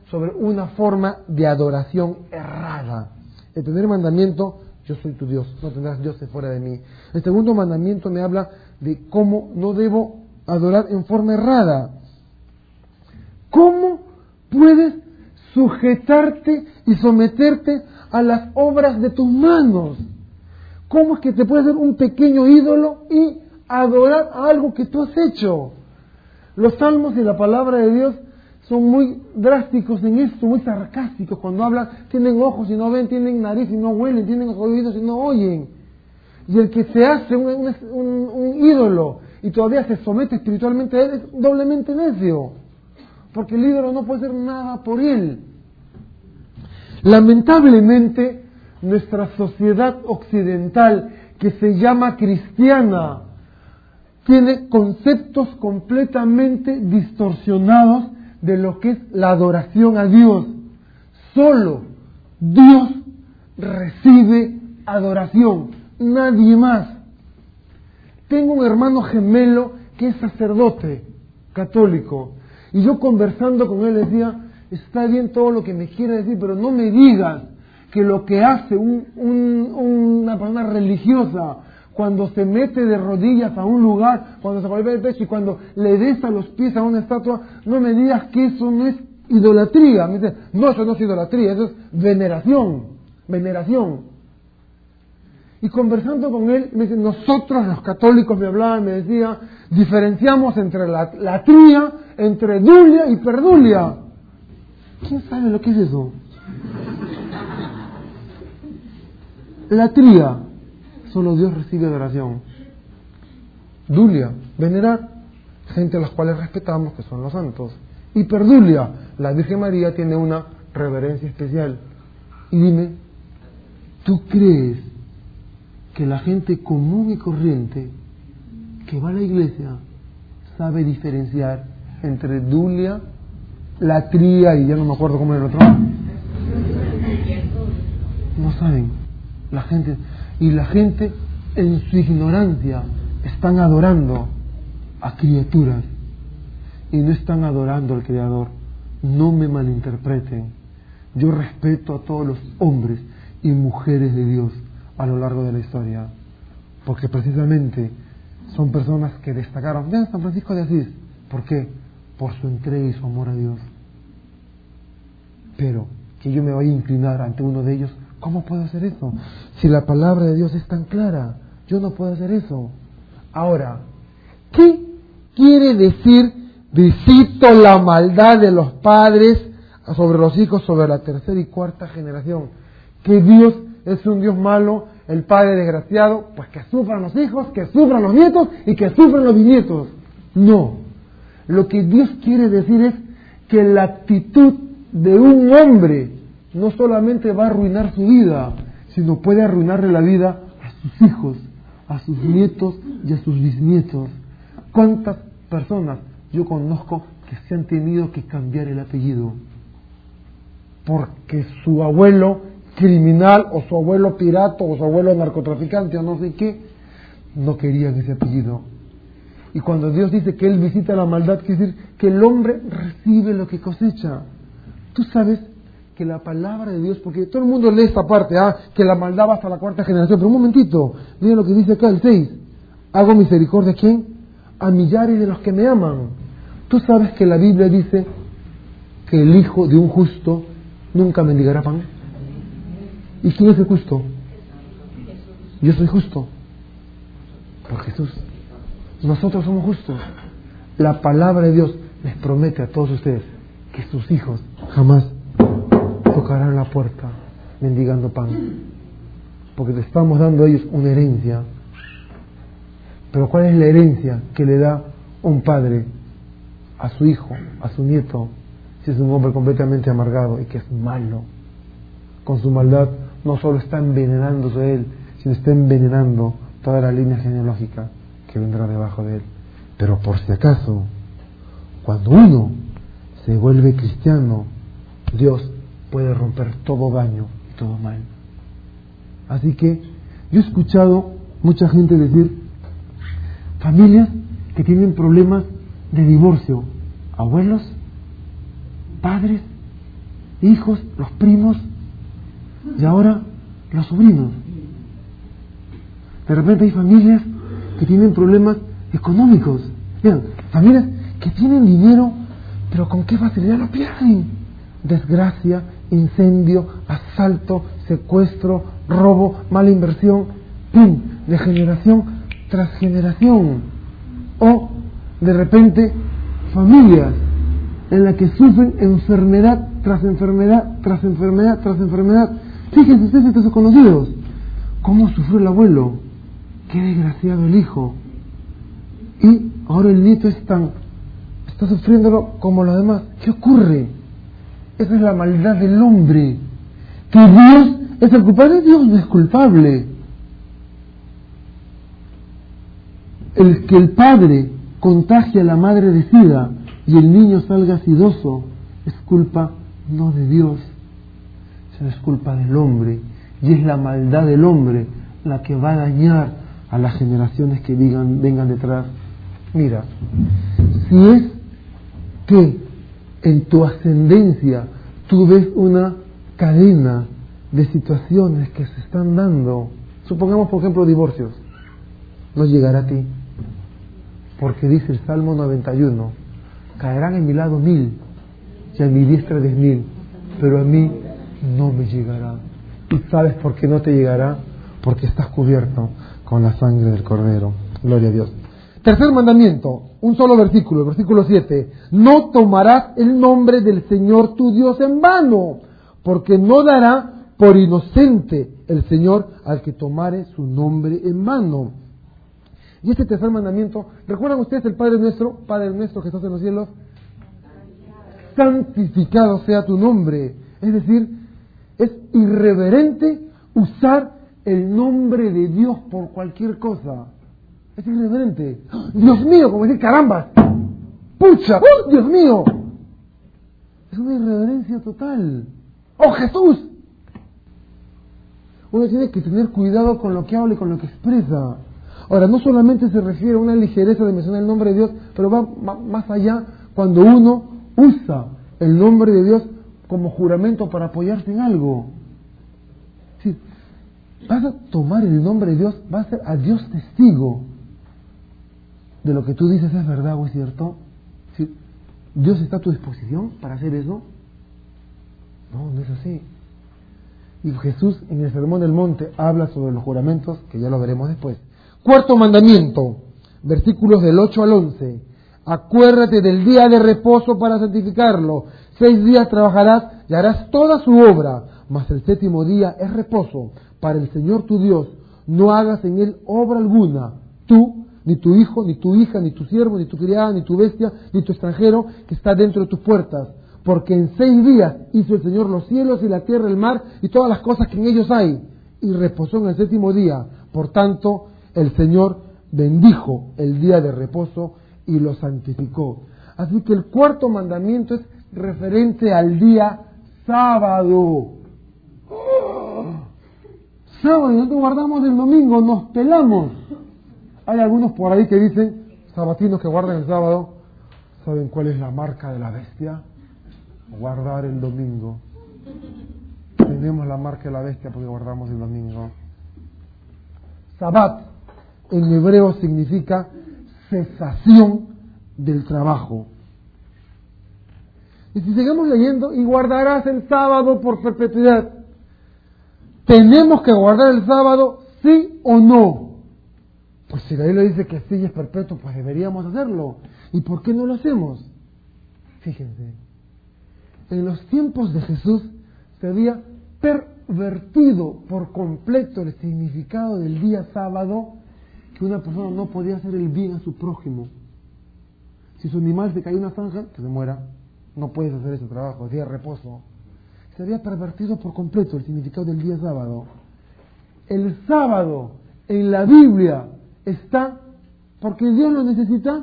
sobre una forma de adoración errada. El primer mandamiento, yo soy tu Dios, no tendrás dioses fuera de mí. El segundo mandamiento me habla de cómo no debo adorar en forma errada. ¿Cómo puedes sujetarte y someterte a las obras de tus manos? ¿Cómo es que te puedes hacer un pequeño ídolo y adorar a algo que tú has hecho? Los salmos y la palabra de Dios son muy drásticos en esto, muy sarcásticos. Cuando hablan, tienen ojos y no ven, tienen nariz y no huelen, tienen oídos y no oyen. Y el que se hace un, un, un, un ídolo y todavía se somete espiritualmente a él es doblemente necio, porque el ídolo no puede hacer nada por él. Lamentablemente, nuestra sociedad occidental, que se llama cristiana, tiene conceptos completamente distorsionados de lo que es la adoración a Dios. Solo Dios recibe adoración, nadie más. Tengo un hermano gemelo que es sacerdote católico, y yo conversando con él decía, está bien todo lo que me quiere decir, pero no me digas que lo que hace un, un, una persona religiosa cuando se mete de rodillas a un lugar, cuando se golpea el pecho y cuando le besa los pies a una estatua, no me digas que eso no es idolatría. Me dice, no, eso no es idolatría, eso es veneración, veneración. Y conversando con él, me dice, nosotros los católicos, me hablaban, me decía, diferenciamos entre la latría, entre dulia y perdulia. ¿Quién sabe lo que es eso? Latría, solo Dios recibe adoración. Dulia, venerar, gente a las cuales respetamos, que son los santos. Y perdulia, la Virgen María tiene una reverencia especial. Y dime, ¿tú crees que la gente común y corriente que va a la iglesia sabe diferenciar entre dulia, latría y ya no me acuerdo cómo era el otro? No saben. La gente, y la gente en su ignorancia están adorando a criaturas y no están adorando al Creador. No me malinterpreten. Yo respeto a todos los hombres y mujeres de Dios a lo largo de la historia, porque precisamente son personas que destacaron. Vean San Francisco de Asís. ¿Por qué? Por su entrega y su amor a Dios. Pero que yo me vaya a inclinar ante uno de ellos, ¿cómo puedo hacer eso? Si la palabra de Dios es tan clara, yo no puedo hacer eso. Ahora, ¿qué quiere decir visito la maldad de los padres sobre los hijos, sobre la tercera y cuarta generación? Que Dios es un Dios malo, el padre desgraciado, pues que sufran los hijos, que sufran los nietos y que sufran los bisnietos. No. Lo que Dios quiere decir es que la actitud de un hombre no solamente va a arruinar su vida, sino puede arruinarle la vida a sus hijos, a sus nietos y a sus bisnietos. ¿Cuántas personas yo conozco que se han tenido que cambiar el apellido porque su abuelo criminal o su abuelo pirata o su abuelo narcotraficante o no sé qué no querían ese apellido? Y cuando Dios dice que Él visita la maldad, quiere decir que el hombre recibe lo que cosecha. Tú sabes que la palabra de Dios, porque todo el mundo lee esta parte, ¿ah? Que la maldad va hasta la cuarta generación, pero un momentito, miren lo que dice acá el seis. Hago misericordia, ¿a quién? A millares de los que me aman. Tú sabes que la Biblia dice que el hijo de un justo nunca mendigará pan. ¿Y quién es el justo? Yo soy justo por Jesús. Nosotros somos justos. La palabra de Dios les promete a todos ustedes que sus hijos jamás tocarán la puerta mendigando pan, porque le estamos dando a ellos una herencia. Pero ¿cuál es la herencia que le da un padre a su hijo, a su nieto, si es un hombre completamente amargado y que es malo? Con su maldad no solo está envenenándose él, sino está envenenando toda la línea genealógica que vendrá debajo de él. Pero por si acaso, cuando uno se vuelve cristiano, Dios puede romper todo daño y todo mal. Así que yo he escuchado mucha gente decir, familias que tienen problemas de divorcio, abuelos, padres, hijos, los primos y ahora los sobrinos. De repente hay familias que tienen problemas económicos. Vean, familias que tienen dinero, pero con qué facilidad lo pierden. Desgracia, incendio, asalto, secuestro, robo, mala inversión, ¡pum!, de generación tras generación. O, de repente, familias en las que sufren enfermedad tras enfermedad, tras enfermedad, tras enfermedad. Fíjense ustedes, estos conocidos, cómo sufrió el abuelo, qué desgraciado el hijo, y ahora el nieto es tan, está sufriéndolo como los demás. ¿Qué ocurre? Esa es la maldad del hombre, que Dios es el culpable. Dios no es culpable. El que el padre contagie a la madre de sida y el niño salga sidoso es culpa no de Dios, sino es culpa del hombre, y es la maldad del hombre la que va a dañar a las generaciones que vengan, vengan detrás. Mira, si es que en tu ascendencia tú ves una cadena de situaciones que se están dando, supongamos por ejemplo divorcios, no llegará a ti, porque dice el Salmo noventa y uno, caerán en mi lado mil y a mi diestra diez mil, pero a mí no me llegará. ¿Y sabes por qué no te llegará? Porque estás cubierto con la sangre del Cordero. Gloria a Dios. Tercer mandamiento, un solo versículo, el versículo siete. No tomarás el nombre del Señor tu Dios en vano, porque no dará por inocente el Señor al que tomare su nombre en vano. Y este tercer mandamiento, ¿recuerdan ustedes el Padre nuestro? Padre nuestro que estás en los cielos, santificado sea tu nombre. Es decir, es irreverente usar el nombre de Dios por cualquier cosa. Es irreverente. Dios mío, como decir carambas, pucha, ¡oh, Dios mío! Es una irreverencia total. ¡Oh, Jesús! Uno tiene que tener cuidado con lo que habla y con lo que expresa. Ahora, no solamente se refiere a una ligereza de mencionar el nombre de Dios, pero va más allá cuando uno usa el nombre de Dios como juramento para apoyarse en algo. Sí, vas a tomar el nombre de Dios, vas a ser a Dios testigo de lo que tú dices es verdad o es cierto. ¿Sí? ¿Dios está a tu disposición para hacer eso? No, no es así. Y Jesús en el Sermón del Monte habla sobre los juramentos, que ya lo veremos después. Cuarto mandamiento, versículos del ocho al once. Acuérdate del día de reposo para santificarlo. Seis días trabajarás y harás toda su obra, mas el séptimo día es reposo para el Señor tu Dios. No hagas en él obra alguna, tú, ni tu hijo, ni tu hija, ni tu siervo, ni tu criada, ni tu bestia, ni tu extranjero que está dentro de tus puertas. Porque en seis días hizo el Señor los cielos y la tierra, el mar y todas las cosas que en ellos hay, y reposó en el séptimo día. Por tanto, el Señor bendijo el día de reposo y lo santificó. Así que el cuarto mandamiento es referente al día sábado. ¡Oh! Sábado, nosotros guardamos el domingo, nos pelamos. Hay algunos por ahí que dicen, sabatinos que guardan el sábado, ¿saben cuál es la marca de la bestia? Guardar el domingo. Tenemos la marca de la bestia porque guardamos el domingo. Sabat en hebreo significa cesación del trabajo. Y si seguimos leyendo, y guardarás el sábado por perpetuidad. ¿Tenemos que guardar el sábado, sí o no? Pues si la Biblia dice que sí es perpetuo, pues deberíamos hacerlo. ¿Y por qué no lo hacemos? Fíjense, en los tiempos de Jesús se había pervertido por completo el significado del día sábado, que una persona no podía hacer el bien a su prójimo. Si su animal se cae en una zanja, que se muera, no puedes hacer ese trabajo, día de reposo. Se había pervertido por completo el significado del día sábado. El sábado en la Biblia está porque Dios lo necesita.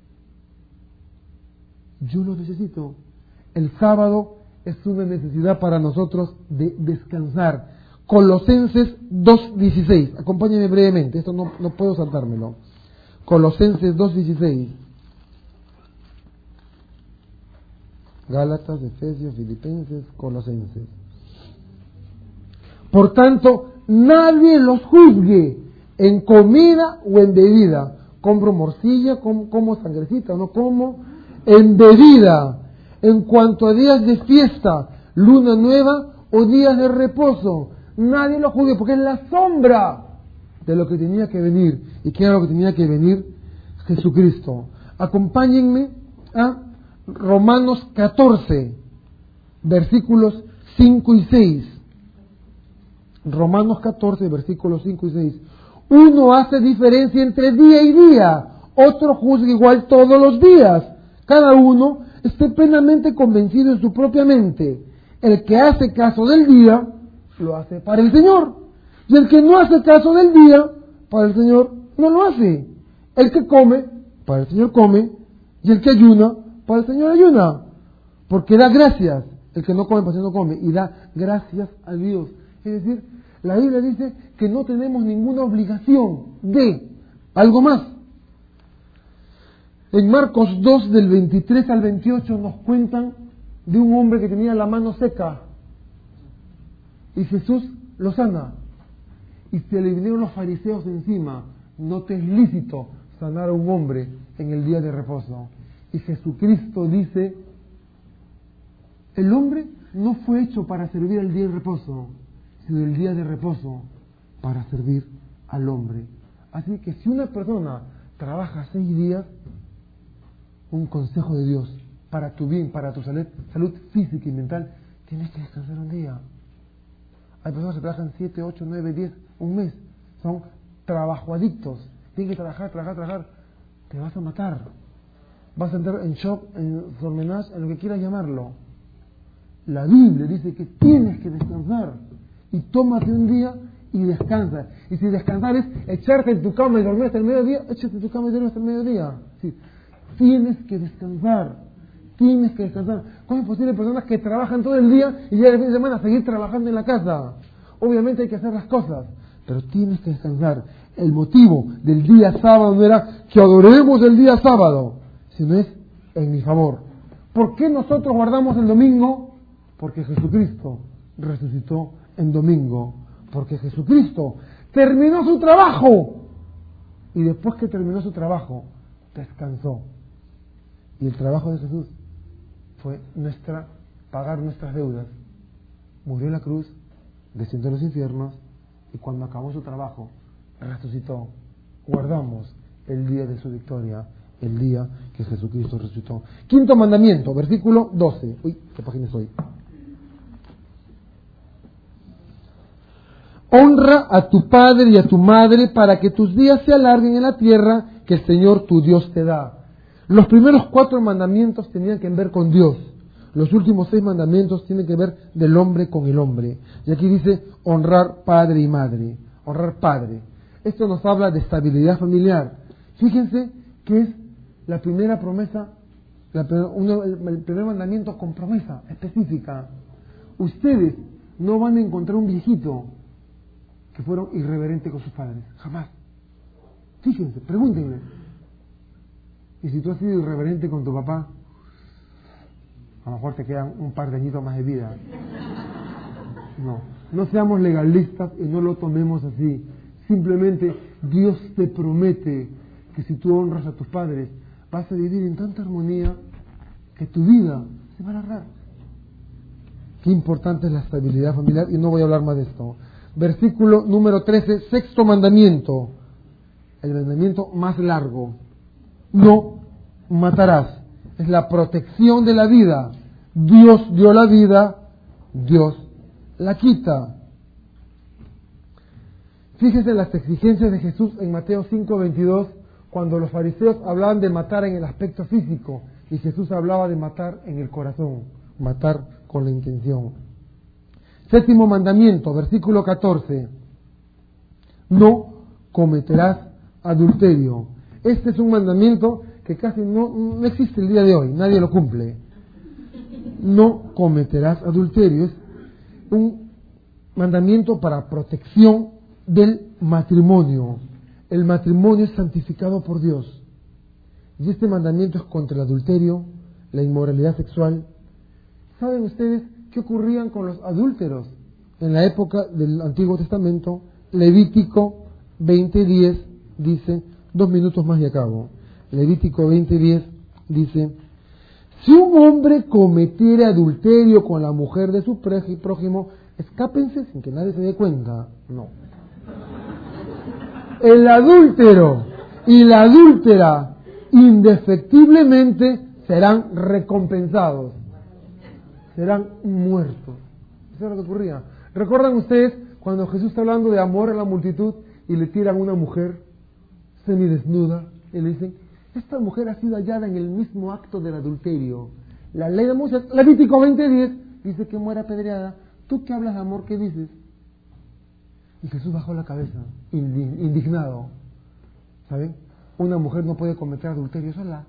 Yo lo necesito. El sábado es una necesidad para nosotros de descansar. Colosenses dos dieciséis. Acompáñenme brevemente, esto no, no puedo saltármelo. Colosenses dos dieciséis. Gálatas, Efesios, Filipenses, Colosenses. Por tanto, nadie los juzgue en comida o en bebida. Compro morcilla, como, como sangrecita, no como en bebida. En cuanto a días de fiesta, luna nueva o días de reposo, nadie los juzgue porque es la sombra de lo que tenía que venir. ¿Y qué era lo que tenía que venir? Jesucristo. Acompáñenme a Romanos catorce, versículos cinco y seis. Romanos catorce, versículos cinco y seis. Uno hace diferencia entre día y día, otro juzga igual todos los días. Cada uno esté plenamente convencido en su propia mente. El que hace caso del día, lo hace para el Señor. Y el que no hace caso del día, para el Señor, no lo hace. El que come, para el Señor come, y el que ayuna, para el Señor ayuna. Porque da gracias. El que no come, para el Señor no come, y da gracias a Dios. Es decir, la Biblia dice que no tenemos ninguna obligación de algo más. En Marcos dos, del veintitrés al veintiocho, nos cuentan de un hombre que tenía la mano seca. Y Jesús lo sana. Y se le vinieron los fariseos encima. No te es lícito sanar a un hombre en el día de reposo. Y Jesucristo dice, el hombre no fue hecho para servir al día de reposo, sino el día de reposo para servir al hombre. Así que si una persona trabaja seis días, un consejo de Dios para tu bien, para tu salud, salud física y mental, tienes que descansar un día. Hay personas que trabajan siete, ocho, nueve, diez, un mes, son trabajo adictos, tienen que trabajar, trabajar, trabajar, te vas a matar, vas a entrar en shock, en sormenage, en lo que quieras llamarlo. La Biblia dice que tienes que descansar y tómate un día y descansa. Y si descansar es echarte en tu cama y dormir hasta el mediodía, échate en tu cama y dormir hasta el mediodía. Sí. Tienes que descansar, tienes que descansar. ¿Cómo es posible personas que trabajan todo el día y ya el fin de semana seguir trabajando en la casa? Obviamente hay que hacer las cosas, pero tienes que descansar. El motivo del día sábado no era que adoremos el día sábado, sino es en mi favor. ¿Por qué nosotros guardamos el domingo? Porque Jesucristo resucitó en domingo, porque Jesucristo terminó su trabajo y después que terminó su trabajo descansó. Y el trabajo de Jesús fue nuestra pagar nuestras deudas. Murió en la cruz, descendió en los infiernos y cuando acabó su trabajo resucitó. Guardamos el día de su victoria, el día que Jesucristo resucitó. Quinto mandamiento, versículo doce. Uy, ¿qué página estoy? Honra a tu padre y a tu madre para que tus días se alarguen en la tierra que el Señor tu Dios te da. Los primeros cuatro mandamientos tenían que ver con Dios. Los últimos seis mandamientos tienen que ver del hombre con el hombre. Y aquí dice honrar padre y madre. Honrar padre. Esto nos habla de estabilidad familiar. Fíjense que es la primera promesa, la, uno, el, el primer mandamiento con promesa específica. Ustedes no van a encontrar un viejito que fueron irreverentes con sus padres, jamás. Fíjense, pregúntenle. Y si tú has sido irreverente con tu papá, a lo mejor te quedan un par de añitos más de vida. No, no seamos legalistas y no lo tomemos así. Simplemente Dios te promete que si tú honras a tus padres, vas a vivir en tanta armonía que tu vida se va a alargar. Qué importante es la estabilidad familiar y no voy a hablar más de esto. Versículo número trece, sexto mandamiento, el mandamiento más largo. No matarás. Es la protección de la vida. Dios dio la vida, Dios la quita. Fíjese las exigencias de Jesús en Mateo cinco veintidós, cuando los fariseos hablaban de matar en el aspecto físico y Jesús hablaba de matar en el corazón, matar con la intención. Séptimo mandamiento, versículo catorce. No cometerás adulterio. Este es un mandamiento que casi no, no existe el día de hoy, nadie lo cumple. No cometerás adulterio. Es un mandamiento para protección del matrimonio. El matrimonio es santificado por Dios. Y este mandamiento es contra el adulterio, la inmoralidad sexual, ¿Saben ustedes qué ocurrían con los adúlteros? En la época del Antiguo Testamento, Levítico veinte diez dice, dos minutos más y acabo. Levítico veinte diez dice, si un hombre cometiere adulterio con la mujer de su prójimo, escápense sin que nadie se dé cuenta. No. El adúltero y la adúltera indefectiblemente serán recompensados. Serán muertos. Eso es lo que ocurría. ¿Recuerdan ustedes cuando Jesús está hablando de amor a la multitud y le tiran a una mujer semidesnuda y le dicen, esta mujer ha sido hallada en el mismo acto del adulterio? La ley de Moisés, Levítico veinte diez, dice que muera apedreada. ¿Tú que hablas de amor, qué dices? Y Jesús bajó la cabeza, indignado. ¿Saben? Una mujer no puede cometer adulterio sola.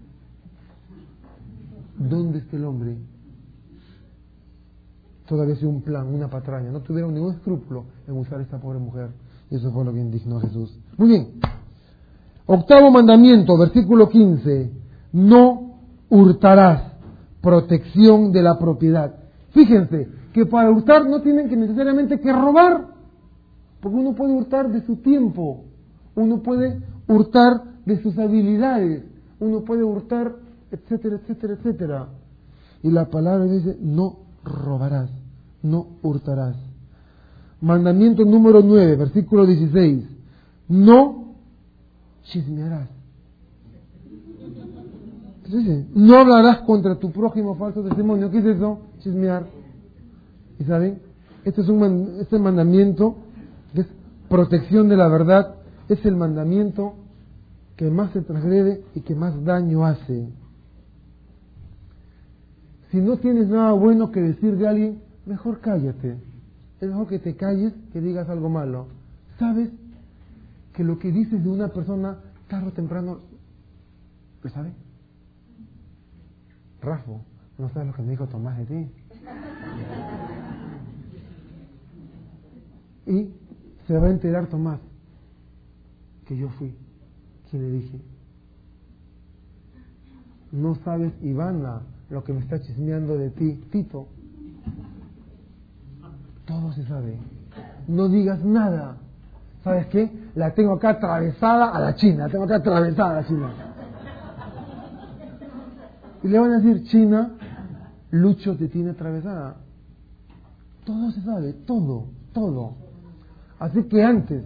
¿Dónde está el hombre? Todavía ha sido un plan, una patraña. No tuvieron ningún escrúpulo en usar a esta pobre mujer. Y eso fue lo que indignó a Jesús. Muy bien. Octavo mandamiento, versículo quince. No hurtarás. Protección de la propiedad. Fíjense que para hurtar no tienen que necesariamente que robar. Porque uno puede hurtar de su tiempo. Uno puede hurtar de sus habilidades. Uno puede hurtar, etcétera, etcétera, etcétera. Y la palabra dice, no robarás, no hurtarás. Mandamiento número nueve, versículo dieciséis. No chismearás. ¿Qué dice? No hablarás contra tu prójimo falso testimonio. ¿Qué es eso? Chismear. ¿Y saben? Este es un este mandamiento que es protección de la verdad. Es el mandamiento que más se transgrede y que más daño hace. Si no tienes nada bueno que decir de alguien, mejor cállate. Es mejor que te calles que digas algo malo. ¿Sabes que lo que dices de una persona tarde o temprano lo sabe? Rafo, no sabes lo que me dijo Tomás de ti. Y se va a enterar Tomás que yo fui quien le dije. No sabes, Ivana, lo que me está chismeando de ti, Tito. Todo se sabe. No digas nada. ¿Sabes qué? La tengo acá atravesada a la China. La tengo acá atravesada a la China. Y le van a decir, China, Lucho te tiene atravesada. Todo se sabe, todo, todo. Así que antes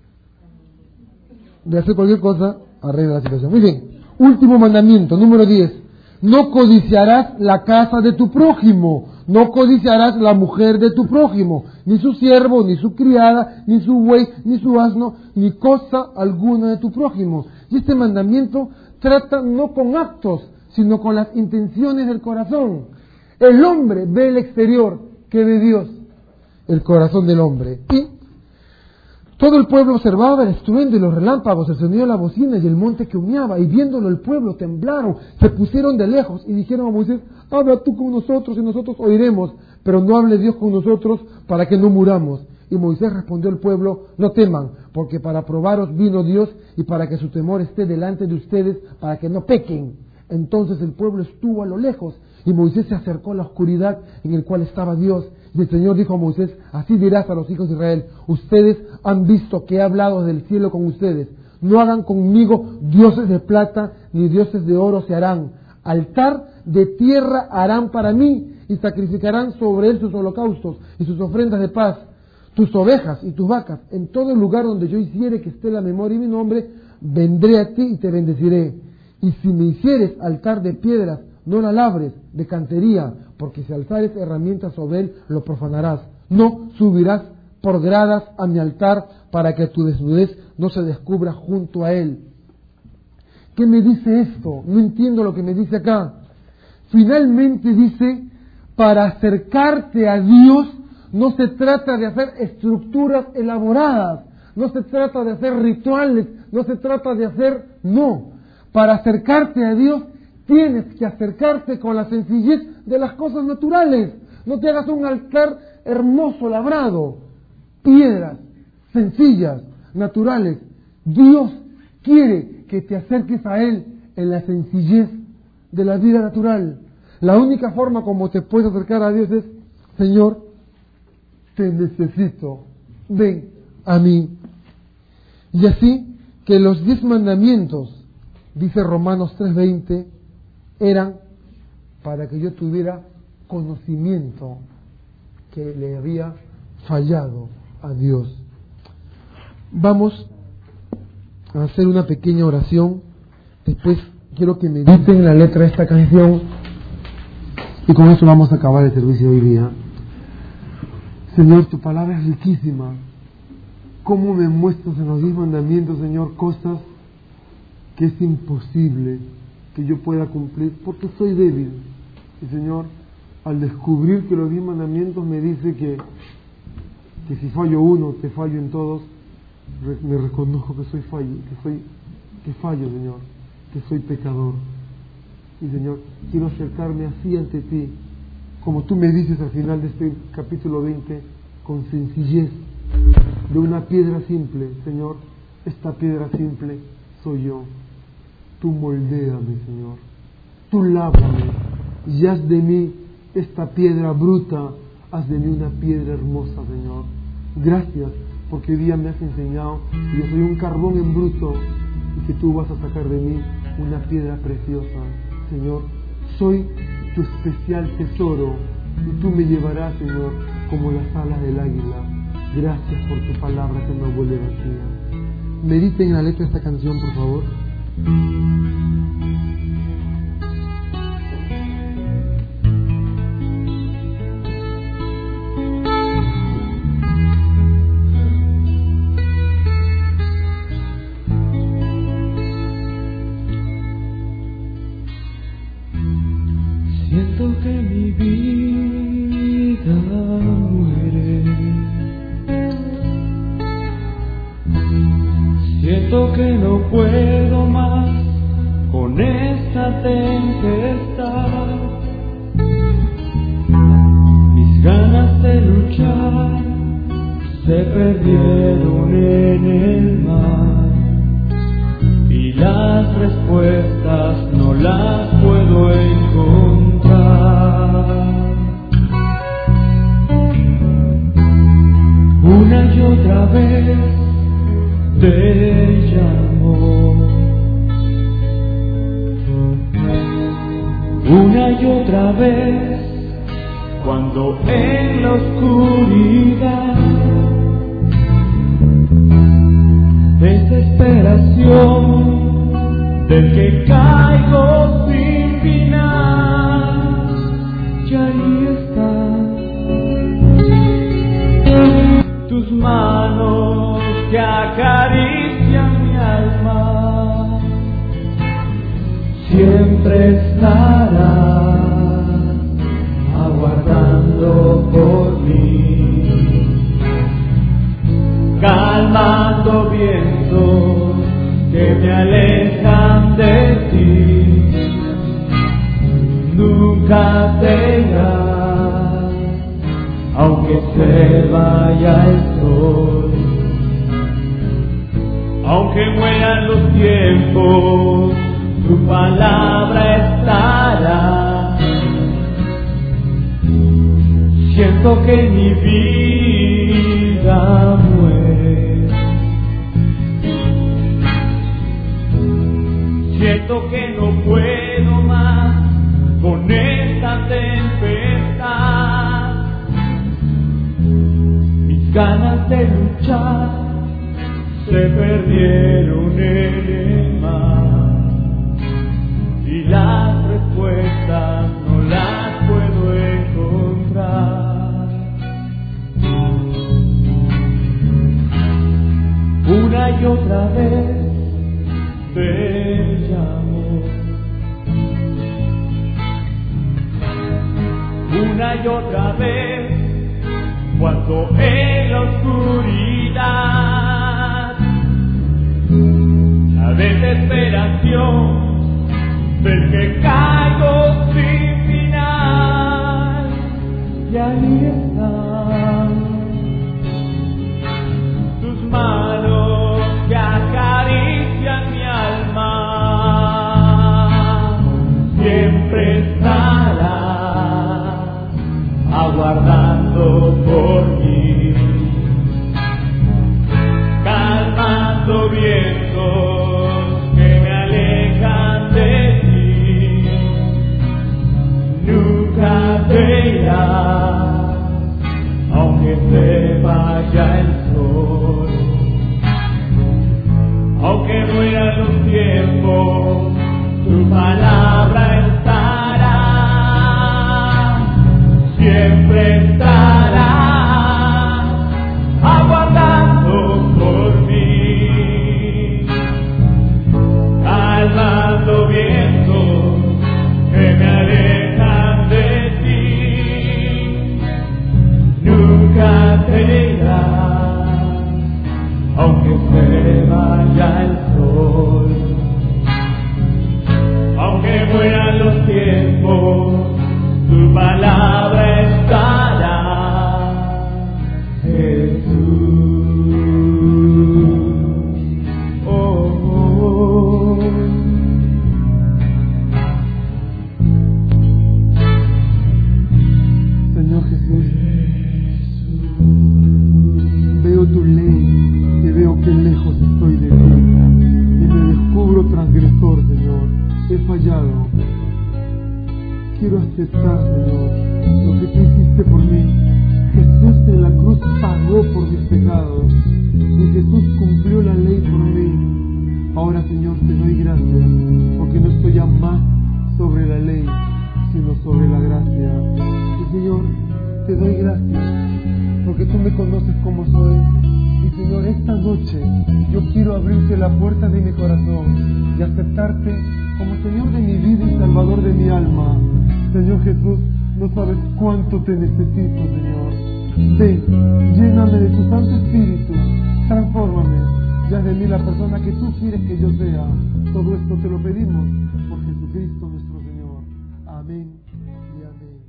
de hacer cualquier cosa, arregla la situación. Muy bien. Último mandamiento, número diez. No codiciarás la casa de tu prójimo, no codiciarás la mujer de tu prójimo, ni su siervo, ni su criada, ni su buey, ni su asno, ni cosa alguna de tu prójimo. Y este mandamiento trata no con actos, sino con las intenciones del corazón. El hombre ve el exterior, ¿qué ve Dios? El corazón del hombre. Y todo el pueblo observaba el estruendo y los relámpagos, el sonido de la bocina y el monte que humeaba, y viéndolo el pueblo temblaron, se pusieron de lejos y dijeron a Moisés, habla tú con nosotros y nosotros oiremos, pero no hable Dios con nosotros para que no muramos. Y Moisés respondió al pueblo, no teman, porque para probaros vino Dios y para que su temor esté delante de ustedes, para que no pequen. Entonces el pueblo estuvo a lo lejos y Moisés se acercó a la oscuridad en el cual estaba Dios. Y el Señor dijo a Moisés, así dirás a los hijos de Israel, ustedes han visto que he hablado del cielo con ustedes. No hagan conmigo dioses de plata ni dioses de oro se harán. Altar de tierra harán para mí y sacrificarán sobre él sus holocaustos y sus ofrendas de paz. Tus ovejas y tus vacas, en todo el lugar donde yo hiciere que esté la memoria y mi nombre, vendré a ti y te bendeciré. Y si me hicieres altar de piedras, no la labres de cantería, porque si alzares herramientas sobre él, lo profanarás. No subirás por gradas a mi altar, para que tu desnudez no se descubra junto a él. ¿Qué me dice esto? No entiendo lo que me dice acá. Finalmente dice, para acercarte a Dios, no se trata de hacer estructuras elaboradas, no se trata de hacer rituales, no se trata de hacer... No, para acercarte a Dios tienes que acercarte con la sencillez de las cosas naturales. No te hagas un altar hermoso, labrado, piedras sencillas, naturales. Dios quiere que te acerques a Él en la sencillez de la vida natural. La única forma como te puedes acercar a Dios es, Señor, te necesito, ven a mí. Y así que los diez mandamientos, dice Romanos tres veinte, eran para que yo tuviera conocimiento que le había fallado a Dios. Vamos a hacer una pequeña oración. Después quiero que mediten la letra de esta canción y con eso vamos a acabar el servicio de hoy día. Señor, tu palabra es riquísima. ¿Cómo me muestras en los diez mandamientos, Señor, cosas que es imposible que yo pueda cumplir porque soy débil? Y Señor, al descubrir que los diez mandamientos me dice que, que si fallo uno, te fallo en todos, re, me reconozco que soy fallo, que soy, que fallo, Señor, que soy pecador. Y Señor, quiero acercarme así ante ti, como tú me dices al final de este capítulo veinte, con sencillez, de una piedra simple. Señor, esta piedra simple soy yo. Tú moldéame, Señor. Tú lábrame y haz de mí esta piedra bruta, haz de mí una piedra hermosa, Señor. Gracias, porque hoy día me has enseñado que yo soy un carbón en bruto y que tú vas a sacar de mí una piedra preciosa. Señor, soy tu especial tesoro y tú me llevarás, Señor, como las alas del águila. Gracias por tu palabra que no vuelve vacía. Mediten en la letra de esta canción, por favor. Siento que mi vida muere. Siento que no puedo más con esta tempestad. Mis ganas de luchar se perdieron en el mar y las respuestas no las puedo encontrar. Una y otra vez te llamo, una y otra vez, cuando en la oscuridad, desesperación del que caigo sin final, y ahí están tus manos que acarician mi alma. Siempre estarás aguardando por mí, calmando vientos que me alejan de ti. Nunca te irás, aunque se vaya el sol, aunque mueran los tiempos, tu palabra estará. Siento que mi vida muere, siento que no puedo más con esta tempestad. Mis ganas de luchar se perdieron en el mar y las respuestas no las puedo encontrar. Una y otra vez te llamo, una y otra vez, cuando en la oscuridad, la desesperación del que caigo sin final, y ahí están tus manos que acarician mi alma. Siempre estarás aguardando por mí, calmando vientos que me alejan de ti. Nunca te irás, aunque se vaya el sol, aunque mueran los tiempos, tu palabra estará, siempre estará, aguardando por mí, calmando vientos que me alejan de ti. Nunca te irás, aunque se vaya el sol, aunque mueran los tiempos, tu palabra estará, Jesús. Oh, oh. Señor Jesús, veo tu ley y veo que lejos estoy de ti, y me descubro transgresor, Señor. He fallado. Quiero aceptar, Señor, lo que tú hiciste por mí. Jesús en la cruz pagó por mis pecados y Jesús cumplió la ley por mí. Ahora, Señor, te doy gracias porque no estoy ya más sobre la ley, sino sobre la gracia. Y, Señor, te doy gracias porque tú me conoces como soy. Y, Señor, esta noche yo quiero abrirte la puerta de mi corazón y aceptarte como Señor de mi vida y Salvador de mi alma. Señor Jesús, no sabes cuánto te necesito, Señor. Ven, lléname de tu Santo Espíritu, transfórmame, ya de mí la persona que tú quieres que yo sea. Todo esto te lo pedimos por Jesucristo nuestro Señor. Amén y amén.